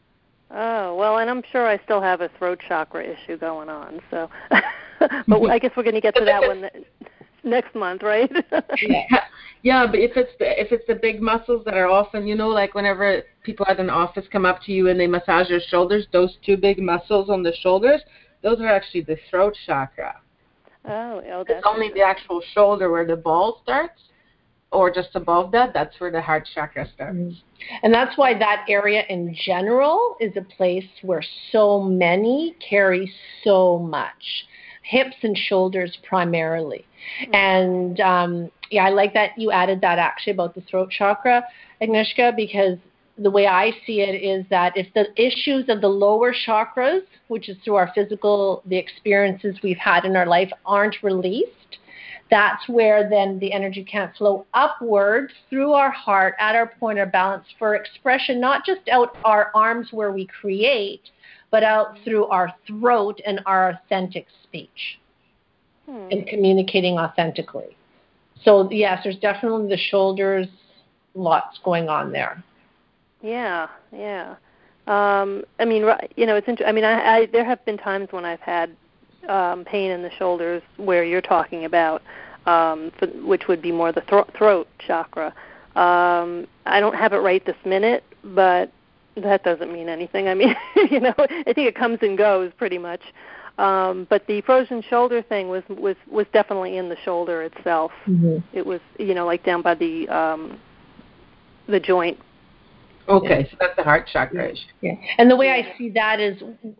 Oh, well, and I'm sure I still have a throat chakra issue going on, so. But I guess we're going to get to that one next month, right?
yeah. Yeah, but if it's the if it's the big muscles that are often, you know, like whenever people at an office come up to you and they massage your shoulders, those two big muscles on the shoulders, those are actually the throat chakra.
Oh, oh
that's it's only the actual shoulder where the ball starts, or just above that, that's where the heart chakra starts. Mm-hmm.
And that's why that area in general is a place where so many carry so much. Hips and shoulders primarily. Mm-hmm. And um, yeah, I like that you added that actually about the throat chakra, Agnieszka, because the way I see it is that if the issues of the lower chakras, which is through our physical, the experiences we've had in our life, aren't released, that's where then the energy can't flow upwards through our heart at our point of balance for expression, not just out our arms where we create, but out through our throat and our authentic speech hmm. and communicating authentically. So, yes, there's definitely the shoulders, lots going on there.
Yeah, yeah. Um, I mean, you know, it's interesting. I mean, I, I, there have been times when I've had um, pain in the shoulders where you're talking about, um, for, which would be more the thro- throat chakra. Um, I don't have it right this minute, but that doesn't mean anything. I mean, you know, I think it comes and goes pretty much. Um, but the frozen shoulder thing was, was, was definitely in the shoulder itself. Mm-hmm. It was, you know, like down by the um, the joint.
Okay, so that's the heart chakra.
Yeah. And the way I see that is,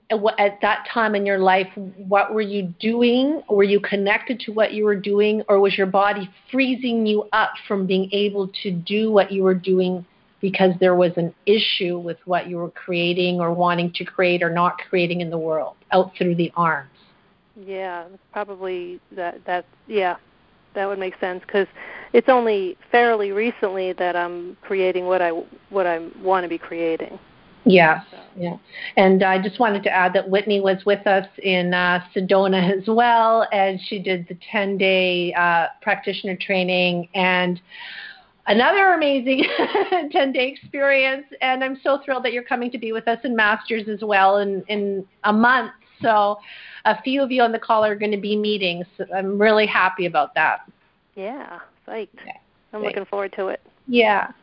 at that time in your life, what were you doing? Were you connected to what you were doing, or was your body freezing you up from being able to do what you were doing because there was an issue with what you were creating or wanting to create or not creating in the world, out through the arms?
Yeah, probably that. That yeah, that would make sense, because it's only fairly recently that I'm creating what I what I want to be creating.
Yeah, so. yeah. And I just wanted to add that Whitney was with us in uh, Sedona as well, and she did the ten-day uh, practitioner training and another amazing ten-day experience. And I'm so thrilled that you're coming to be with us in Masters as well in, in a month. So a few of you on the call are going to be meeting. So I'm really happy about that.
Yeah, psyched. Yeah, I'm looking forward to it.
Yeah.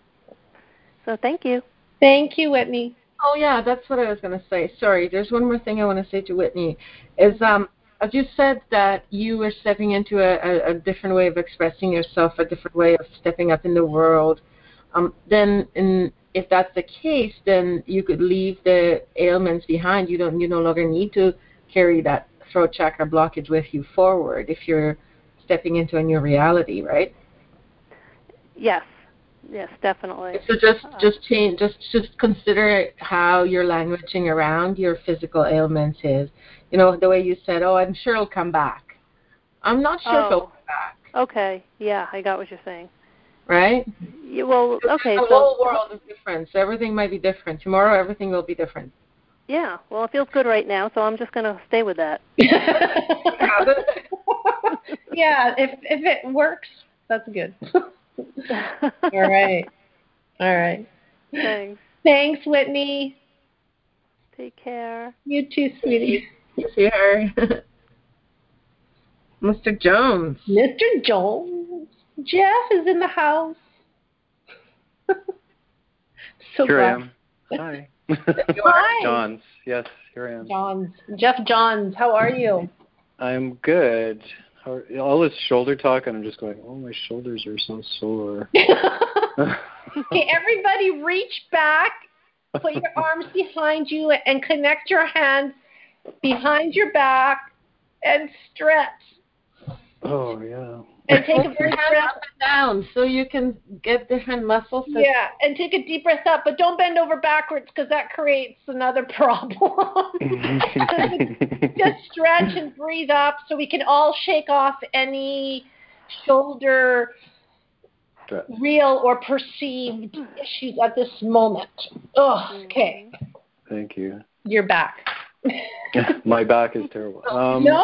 So thank you.
Thank you, Whitney.
Oh, yeah, that's what I was going to say. Sorry, there's one more thing I want to say to Whitney. Is um, as you said that you were stepping into a, a, a different way of expressing yourself, a different way of stepping up in the world. Um, then, in, if that's the case, then you could leave the ailments behind. You don't. You no longer need to carry that throat chakra blockage with you forward if you're stepping into a new reality, right?
Yes. Yes, definitely.
So just just change, just just consider how you're languaging around your physical ailments is. You know, the way you said, "Oh, I'm sure it'll come back." I'm not sure
oh,
if it'll come back.
Okay. Yeah, I got what you're saying.
Right?
Yeah, well, okay.
The
so,
whole world is different, so everything might be different. Tomorrow, everything will be different.
Yeah. Well, it feels good right now, so I'm just going to stay with that.
Yeah. If if it works, that's good. All right. All right.
Thanks.
Thanks, Whitney.
Take care.
You too, sweetie.
You see her. Mister Jones.
Mister Jones. Jeff is in the house. So
here
glad.
I am. Hi.
Hi.
Johns. Yes, here I am.
Johns. Jeff Johns, how are you?
I'm good. How, all this shoulder talk, and I'm just going, oh, my shoulders are so sore.
Okay, everybody reach back, put your arms behind you, and connect your hands behind your back and stretch.
Oh, yeah.
And take a big breath
up and down so you can get different muscles.
Yeah, and take a deep breath up, but don't bend over backwards because that creates another problem. Just stretch and breathe up so we can all shake off any shoulder real or perceived issues at this moment. Oh, okay.
Thank you.
You're back.
My back is terrible. Um,
no.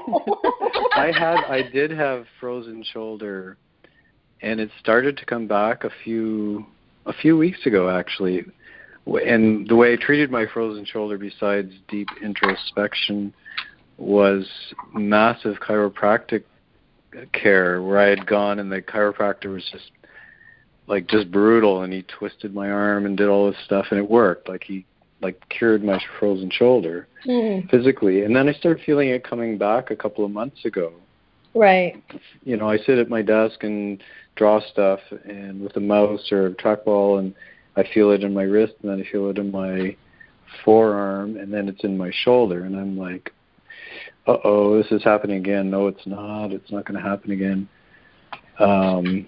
I had, I did have frozen shoulder, and it started to come back a few, a few weeks ago actually. And the way I treated my frozen shoulder, besides deep introspection, was massive chiropractic care, where I had gone and the chiropractor was just like just brutal, and he twisted my arm and did all this stuff, and it worked. Like he like cured my frozen shoulder mm-hmm. physically. And then I started feeling it coming back a couple of months ago.
Right.
You know, I sit at my desk and draw stuff and with a mouse or a trackball, and I feel it in my wrist, and then I feel it in my forearm, and then it's in my shoulder, and I'm like, uh-oh, this is happening again. No, it's not. It's not going to happen again. Um,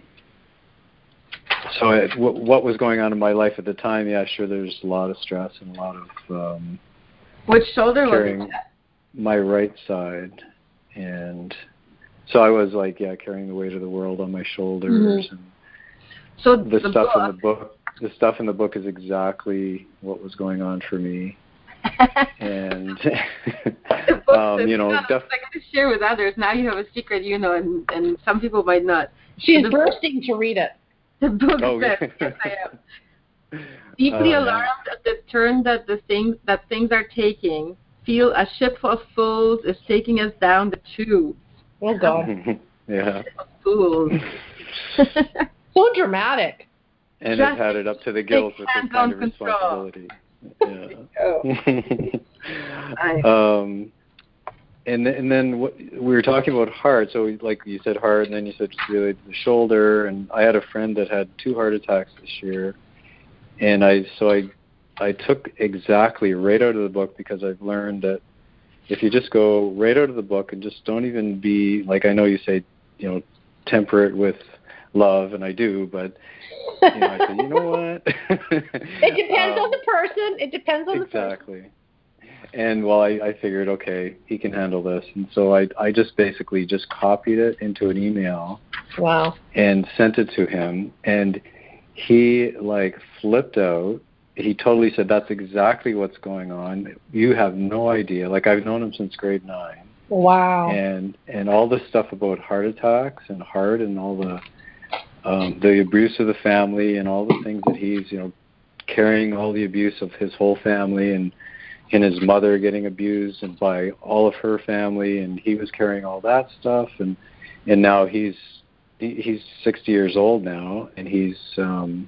so it, w- what was going on in my life at the time, yeah, sure, there's a lot of stress and a lot of... Um,
Which shoulder
carrying
was it?
My right side. And so I was like, yeah, carrying the weight of the world on my shoulders. Mm-hmm. And
so
the,
the
stuff
book.
in the book, the stuff in the book is exactly what was going on for me. And um, you know,
I got to share with others. Now you have a secret, you know, and, and some people might not.
She's bursting book, to read it.
The book
oh,
says,
yeah.
yes, I am. Deeply uh, alarmed yeah. at the turn that the things that things are taking. Feel a ship of fools is taking us down the tube.
Oh God.
Yeah.
Ship of fools.
So dramatic.
And Just it had it up to the gills with this kind of control. Responsibility. Yeah. oh. um, and and then what, we were talking about heart. So we, like you said, heart, and then you said just related to the shoulder. And I had a friend that had two heart attacks this year, and I so I I took exactly right out of the book, because I've learned that if you just go right out of the book and just don't even be like, I know you say, you know, temper it with love, and I do, but you know, I said, you know what?
It depends um, on the person. It depends on
exactly.
the person.
Exactly. And well, I, I figured, okay, he can handle this. And so I I just basically just copied it into an email.
Wow.
And sent it to him. And he, like, flipped out. He totally said, that's exactly what's going on. You have no idea. Like, I've known him since grade nine.
Wow.
And and all this stuff about heart attacks and heart and all the um, the abuse of the family and all the things that he's, you know, carrying all the abuse of his whole family, and and his mother getting abused and by all of her family, and he was carrying all that stuff, and and now he's he's sixty years old now, and he's um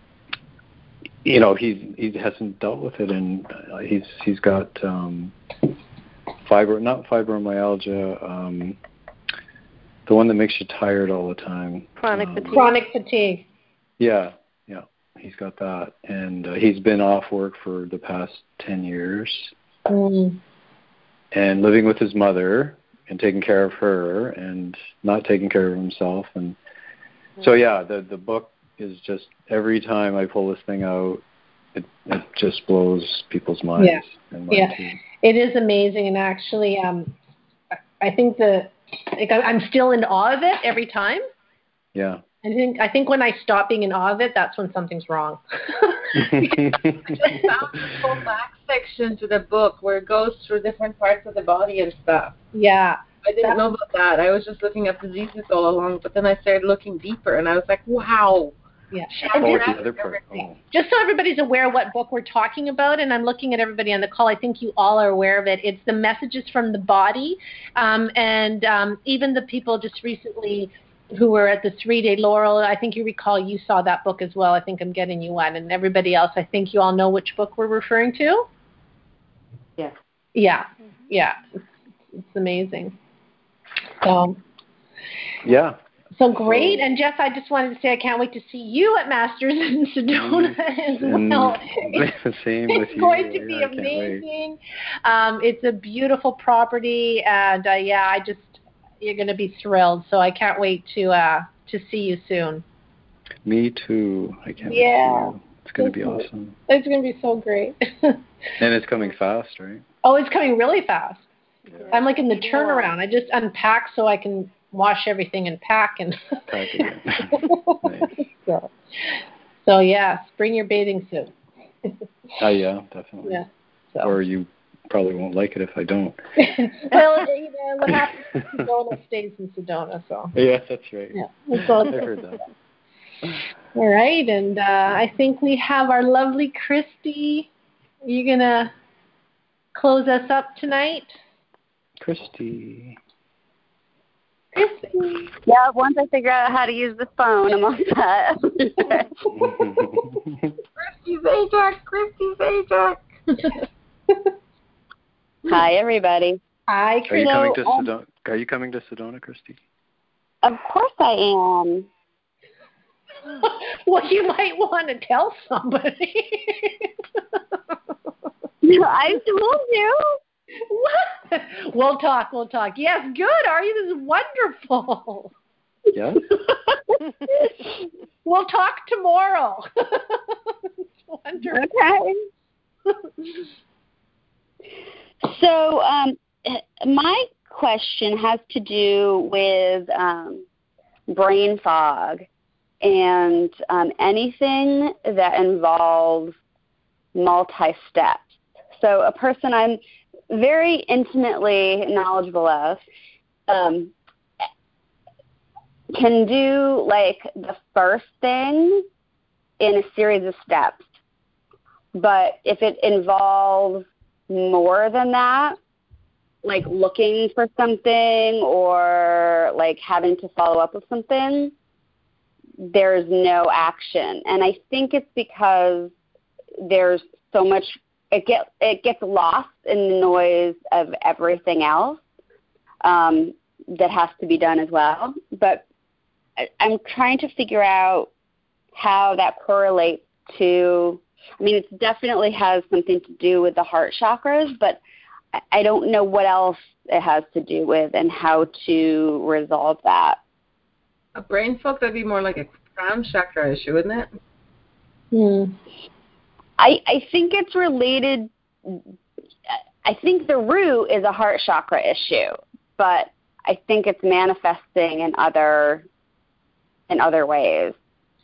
you know he he hasn't dealt with it, and he's he's got um fibro not fibromyalgia, um the one that makes you tired all the time,
chronic
um,
fatigue.
Chronic fatigue.
Yeah, yeah. He's got that, and uh, he's been off work for the past ten years,
mm.
and living with his mother and taking care of her and not taking care of himself. And mm. so, yeah, the the book is just, every time I pull this thing out, it, it just blows people's minds.
Yeah,
and mine
yeah.
too.
It is amazing, and actually, um, I think the like I'm still in awe of it every time.
Yeah.
I think I think when I stop being in awe of it, that's when something's wrong.
I just found the whole back section to the book where it goes through different parts of the body and stuff.
Yeah.
I didn't know about that. I was just looking up diseases all along, but then I started looking deeper, and I was like, wow.
Yeah.
Oh, the other part. Oh.
Just so everybody's aware what book we're talking about, and I'm looking at everybody on the call, I think you all are aware of it. It's The Messages from the Body, um, and um, even the people just recently who were at the three-day Laurel, I think you recall you saw that book as well. I think I'm getting you one, and everybody else, I think you all know which book we're referring to.
Yeah.
Yeah, yeah, it's, it's amazing. So.
Yeah.
So great, and Jeff, I just wanted to say I can't wait to see you at Masters in Sedona as well.
It's,
Same
with
it's
you.
going to
yeah,
be amazing. Um, it's a beautiful property, and uh, yeah, I just you're going to be thrilled. So I can't wait to uh, to see you soon.
Me too. I can't
yeah.
wait to see you. It's going to be awesome.
It's going to be so great.
And it's coming fast, right?
Oh, it's coming really fast.
Yeah.
I'm like in the turnaround. I just unpack so I can wash everything and pack and
pack again. Nice.
So, so yes, bring your bathing suit.
Oh yeah, definitely.
Yeah. So.
Or you probably won't like it if I don't.
Well, you know, what happens in Sedona stays in Sedona, so.
Yeah, that's right.
Yeah, so
I heard that.
All right, and uh, I think we have our lovely Christy. Are you gonna close us up tonight?
Christy.
Christy.
Yeah, once I figure out how to use the phone, I'm all set.
Christy Zajac, Christy Zajac.
Hi, everybody.
Hi,
Are you
Christy.
coming to
um,
Sedona? Are you coming to Sedona, Christy?
Of course I am.
Well, you might want to tell somebody.
I told you.
What? We'll talk, we'll talk. Yes, good. Are you? This is wonderful.
Yes.
We'll talk tomorrow. It's wonderful.
Okay. So, um, my question has to do with um, brain fog and um, anything that involves multi-steps. So a person I'm very intimately knowledgeable of um, can do like the first thing in a series of steps. But if it involves more than that, like looking for something or like having to follow up with something, there's no action. And I think it's because there's so much, it, get, it gets lost in the noise of everything else um, that has to be done as well. But I, I'm trying to figure out how that correlates to, I mean, it definitely has something to do with the heart chakras, but I don't know what else it has to do with and how to resolve that.
A brain fog, that'd be more like a crown chakra issue, wouldn't it?
Hmm.
I, I think it's related, I think the root is a heart chakra issue, but I think it's manifesting in other in other ways.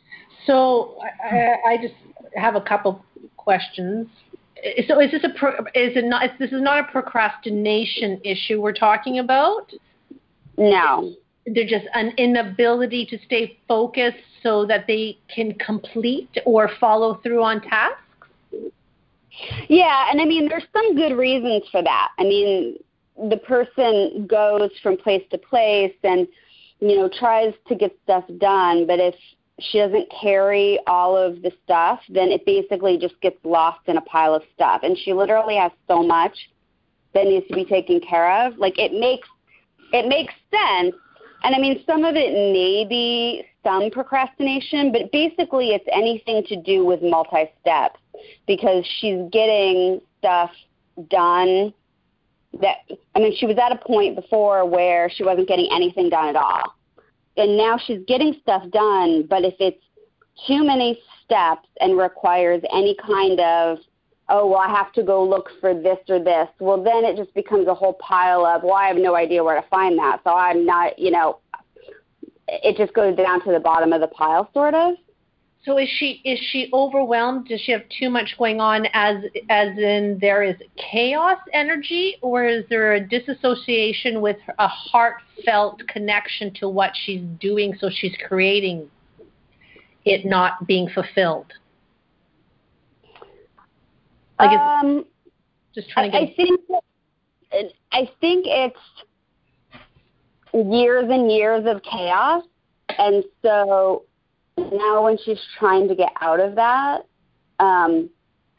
So I, I just have a couple questions. So is this a pro, is it not? This is not a procrastination issue we're talking about?
No.
They're just an inability to stay focused so that they can complete or follow through on tasks?
Yeah, and I mean, there's some good reasons for that. I mean, the person goes from place to place and, you know, tries to get stuff done, but if she doesn't carry all of the stuff, then it basically just gets lost in a pile of stuff. And she literally has so much that needs to be taken care of. Like, it makes it makes sense. And, I mean, some of it may be some procrastination, but basically it's anything to do with multi-steps because she's getting stuff done that, I mean, she was at a point before where she wasn't getting anything done at all. And now she's getting stuff done, but if it's too many steps and requires any kind of, oh, well, I have to go look for this or this, well, then it just becomes a whole pile of, well, I have no idea where to find that. So I'm not, you know, it just goes down to the bottom of the pile, sort of.
So is she is she overwhelmed? Does she have too much going on as as in there is chaos energy, or is there a disassociation with a heartfelt connection to what she's doing, so she's creating it not being fulfilled? Like
um,
just trying to
I,
get.
I think I think it's years and years of chaos, and so now when she's trying to get out of that, um,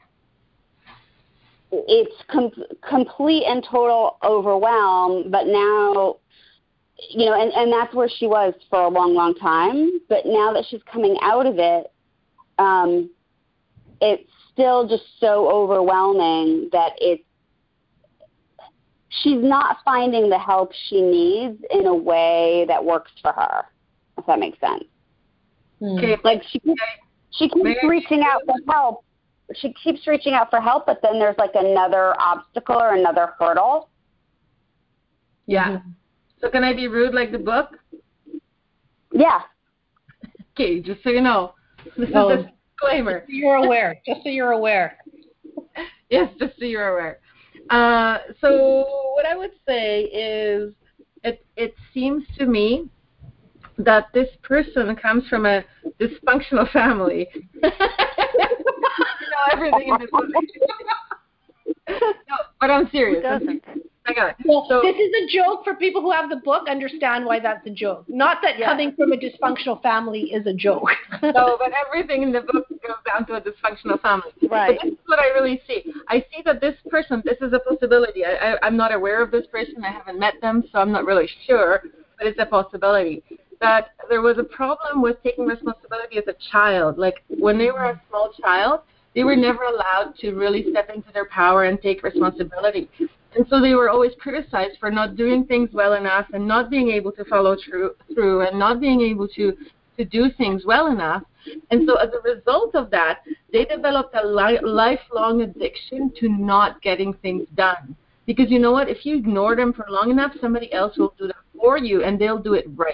it's com- complete and total overwhelm. But now, you know, and, and that's where she was for a long, long time. But now that she's coming out of it, um, it's still just so overwhelming that it's, she's not finding the help she needs in a way that works for her, if that makes sense.
Okay.
Like she keeps, she keeps reaching out for help. She keeps reaching out for help, but then there's like another obstacle or another hurdle.
Yeah.
Mm-hmm.
So can I be rude like the book?
Yeah.
Okay, just so you know. This
Oh,
is a disclaimer.
Just so you're aware. Just so you're aware.
Yes, just so you're aware. Uh, so what I would say is it, it seems to me that this person comes from a dysfunctional family. You know everything in this book. No, but I'm serious.
Who doesn't?
I got it.
Well,
So,
this is a joke for people who have the book. Understand why that's a joke. Not that
Yeah.
coming from a dysfunctional family is a joke.
no, but everything in the book goes down to a dysfunctional family.
Right.
But this is what I really see. I see that this person, this is a possibility. I, I, I'm not aware of this person. I haven't met them, so I'm not really sure, but it's a possibility. That there was a problem with taking responsibility as a child. Like when they were a small child, they were never allowed to really step into their power and take responsibility. And so they were always criticized for not doing things well enough and not being able to follow through, through and not being able to, to do things well enough. And so as a result of that, they developed a li- lifelong addiction to not getting things done. Because you know what? If you ignore them for long enough, somebody else will do them for you, and they'll do it right.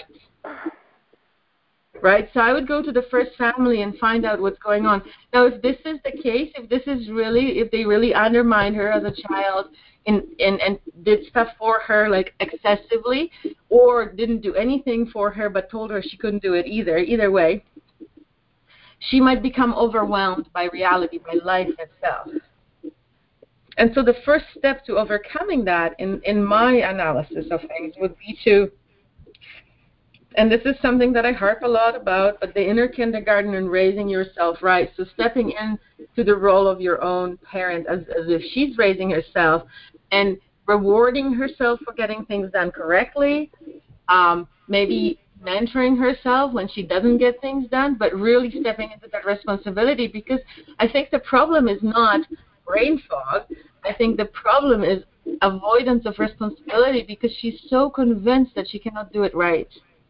Right? So I would go to the first family and find out what's going on. Now, if this is the case, if this is really, if they really undermined her as a child and, and, and did stuff for her, like excessively, or didn't do anything for her but told her she couldn't do it either, either way, she might become overwhelmed by reality, by life itself. And so the first step to overcoming that in, in my analysis of things would be to, and this is something that I harp a lot about, but the inner kindergarten and raising yourself right. So stepping into the role of your own parent as, as if she's raising herself and rewarding herself for getting things done correctly, um, maybe mentoring herself when she doesn't get things done, but really stepping into that responsibility, because I think the problem is not brain fog. I think the problem is avoidance of responsibility because she's so convinced that she cannot do it right.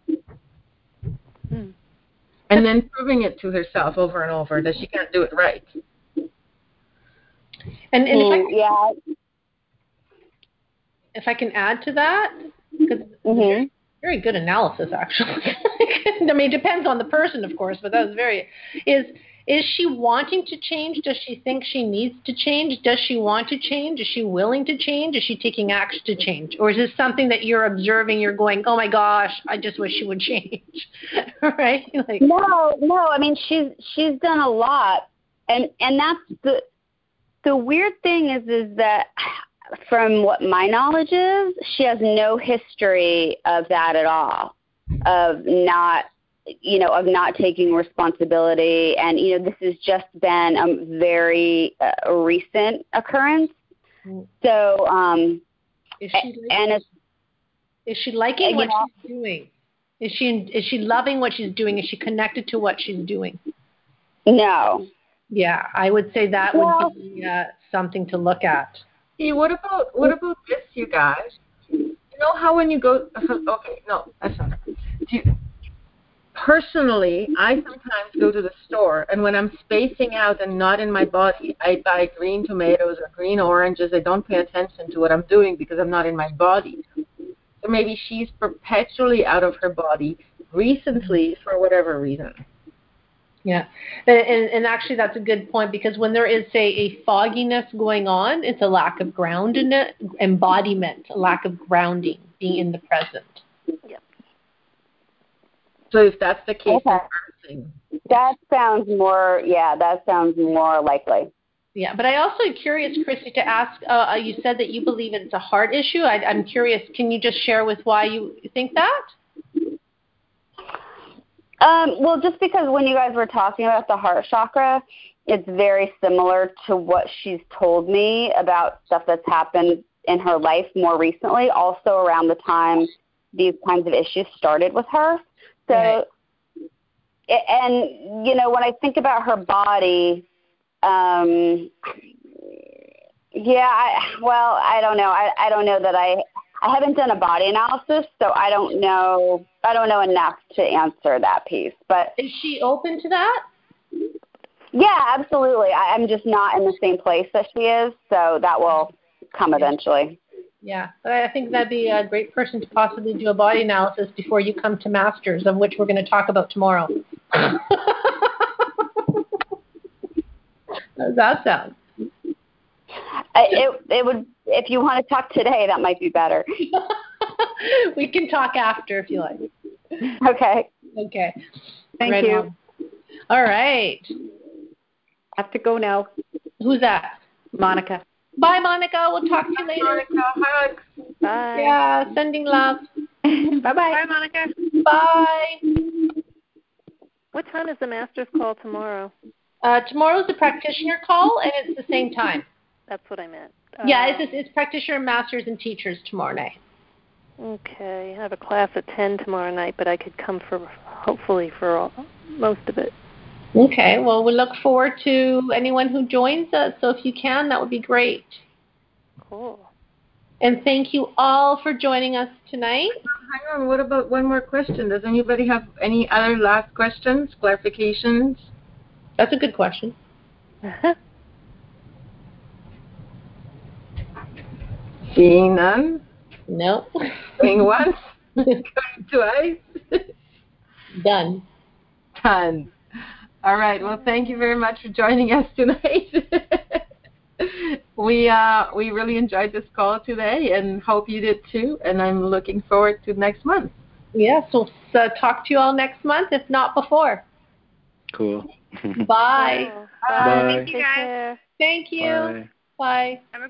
Hmm.
And then proving it to herself over and over that she can't do it right.
And, and if, I,
yeah.
if I can add to that, because
Mm-hmm.
very good analysis, actually. I mean, it depends on the person, of course, but that was very, is is she wanting to change? Does she think she needs to change? Does she want to change? Is she willing to change? Is she taking action to change? Or is this something that you're observing, you're going, oh my gosh, I just wish she would change, right? Like,
no, no, I mean, she's, she's done a lot. And, and that's the, the weird thing is, is that from what my knowledge is, she has no history of that at all, of not, you know, of not taking responsibility. And, you know, this has just been a very uh, recent occurrence. So, um,
is she liking,
and it's,
is she liking what
know,
she's doing? Is she, is she loving what she's doing? Is she connected to what she's doing?
No.
Yeah, I would say that
well,
would be uh, something to look at.
Hey, what about what about this, you guys? You know how when you go, okay, no, that's not it. Do you, personally, I sometimes go to the store, and when I'm spacing out and not in my body, I buy green tomatoes or green oranges. I don't pay attention to what I'm doing because I'm not in my body. So maybe she's perpetually out of her body recently for whatever reason.
Yeah, and, and, and actually that's a good point, because when there is, say, a fogginess going on, it's a lack of ground in it, embodiment, a lack of grounding, being in the present.
Yep.
So if that's the case,
okay.
something.
That sounds more, yeah, that sounds more likely.
Yeah, but I also am curious, Christy, to ask, uh, you said that you believe it's a heart issue. I, I'm curious, can you just share with why you think that?
Um, well, just because when you guys were talking about the heart chakra, it's very similar to what she's told me about stuff that's happened in her life more recently, also around the time these kinds of issues started with her. So, right. And, you know, when I think about her body, um, yeah, I, well, I don't know. I, I don't know that I, I haven't done a body analysis, so I don't know, I don't know enough to answer that piece. But
is she open to that?
Yeah, absolutely. I, I'm just not in the same place that she is, so that will come eventually.
Yeah, but I think that'd be a great person to possibly do a body analysis before you come to Masters, of which we're going to talk about tomorrow. How does that sound?
I, it, it would, if you want to talk today, that might be better.
We can talk after if you like.
Okay.
Okay.
Thank
right
you.
On. All right.
I have to go now.
Who's that?
Monica.
Bye, Monica. We'll talk to you later.
Monica, hugs.
Bye.
Yeah, sending love.
Bye-bye.
Bye, Monica.
Bye.
What time is the Masters call tomorrow?
Uh, tomorrow's the practitioner call, and it's the same time.
That's what I meant.
Yeah,
Um,
it's, it's practitioner, masters, and teachers tomorrow night.
Okay. I have a class at ten tomorrow night, but I could come for, hopefully, for all, most of it.
Okay, well, we look forward to anyone who joins us, so if you can, that would be great.
Cool.
And thank you all for joining us tonight.
Hang on, what about one more question? Does anybody have any other last questions, clarifications?
That's a good question.
Seeing none?
No.
Going once? Going twice?
Done.
Done. All right. Well, thank you very much for joining us tonight. we uh, we really enjoyed this call today, and hope you did too. And I'm looking forward to next month.
Yeah. So uh, talk to you all next month, if not before.
Cool.
Bye.
Cool.
Bye.
Thank you, guys.
Take care.
Thank you.
Bye.
Bye.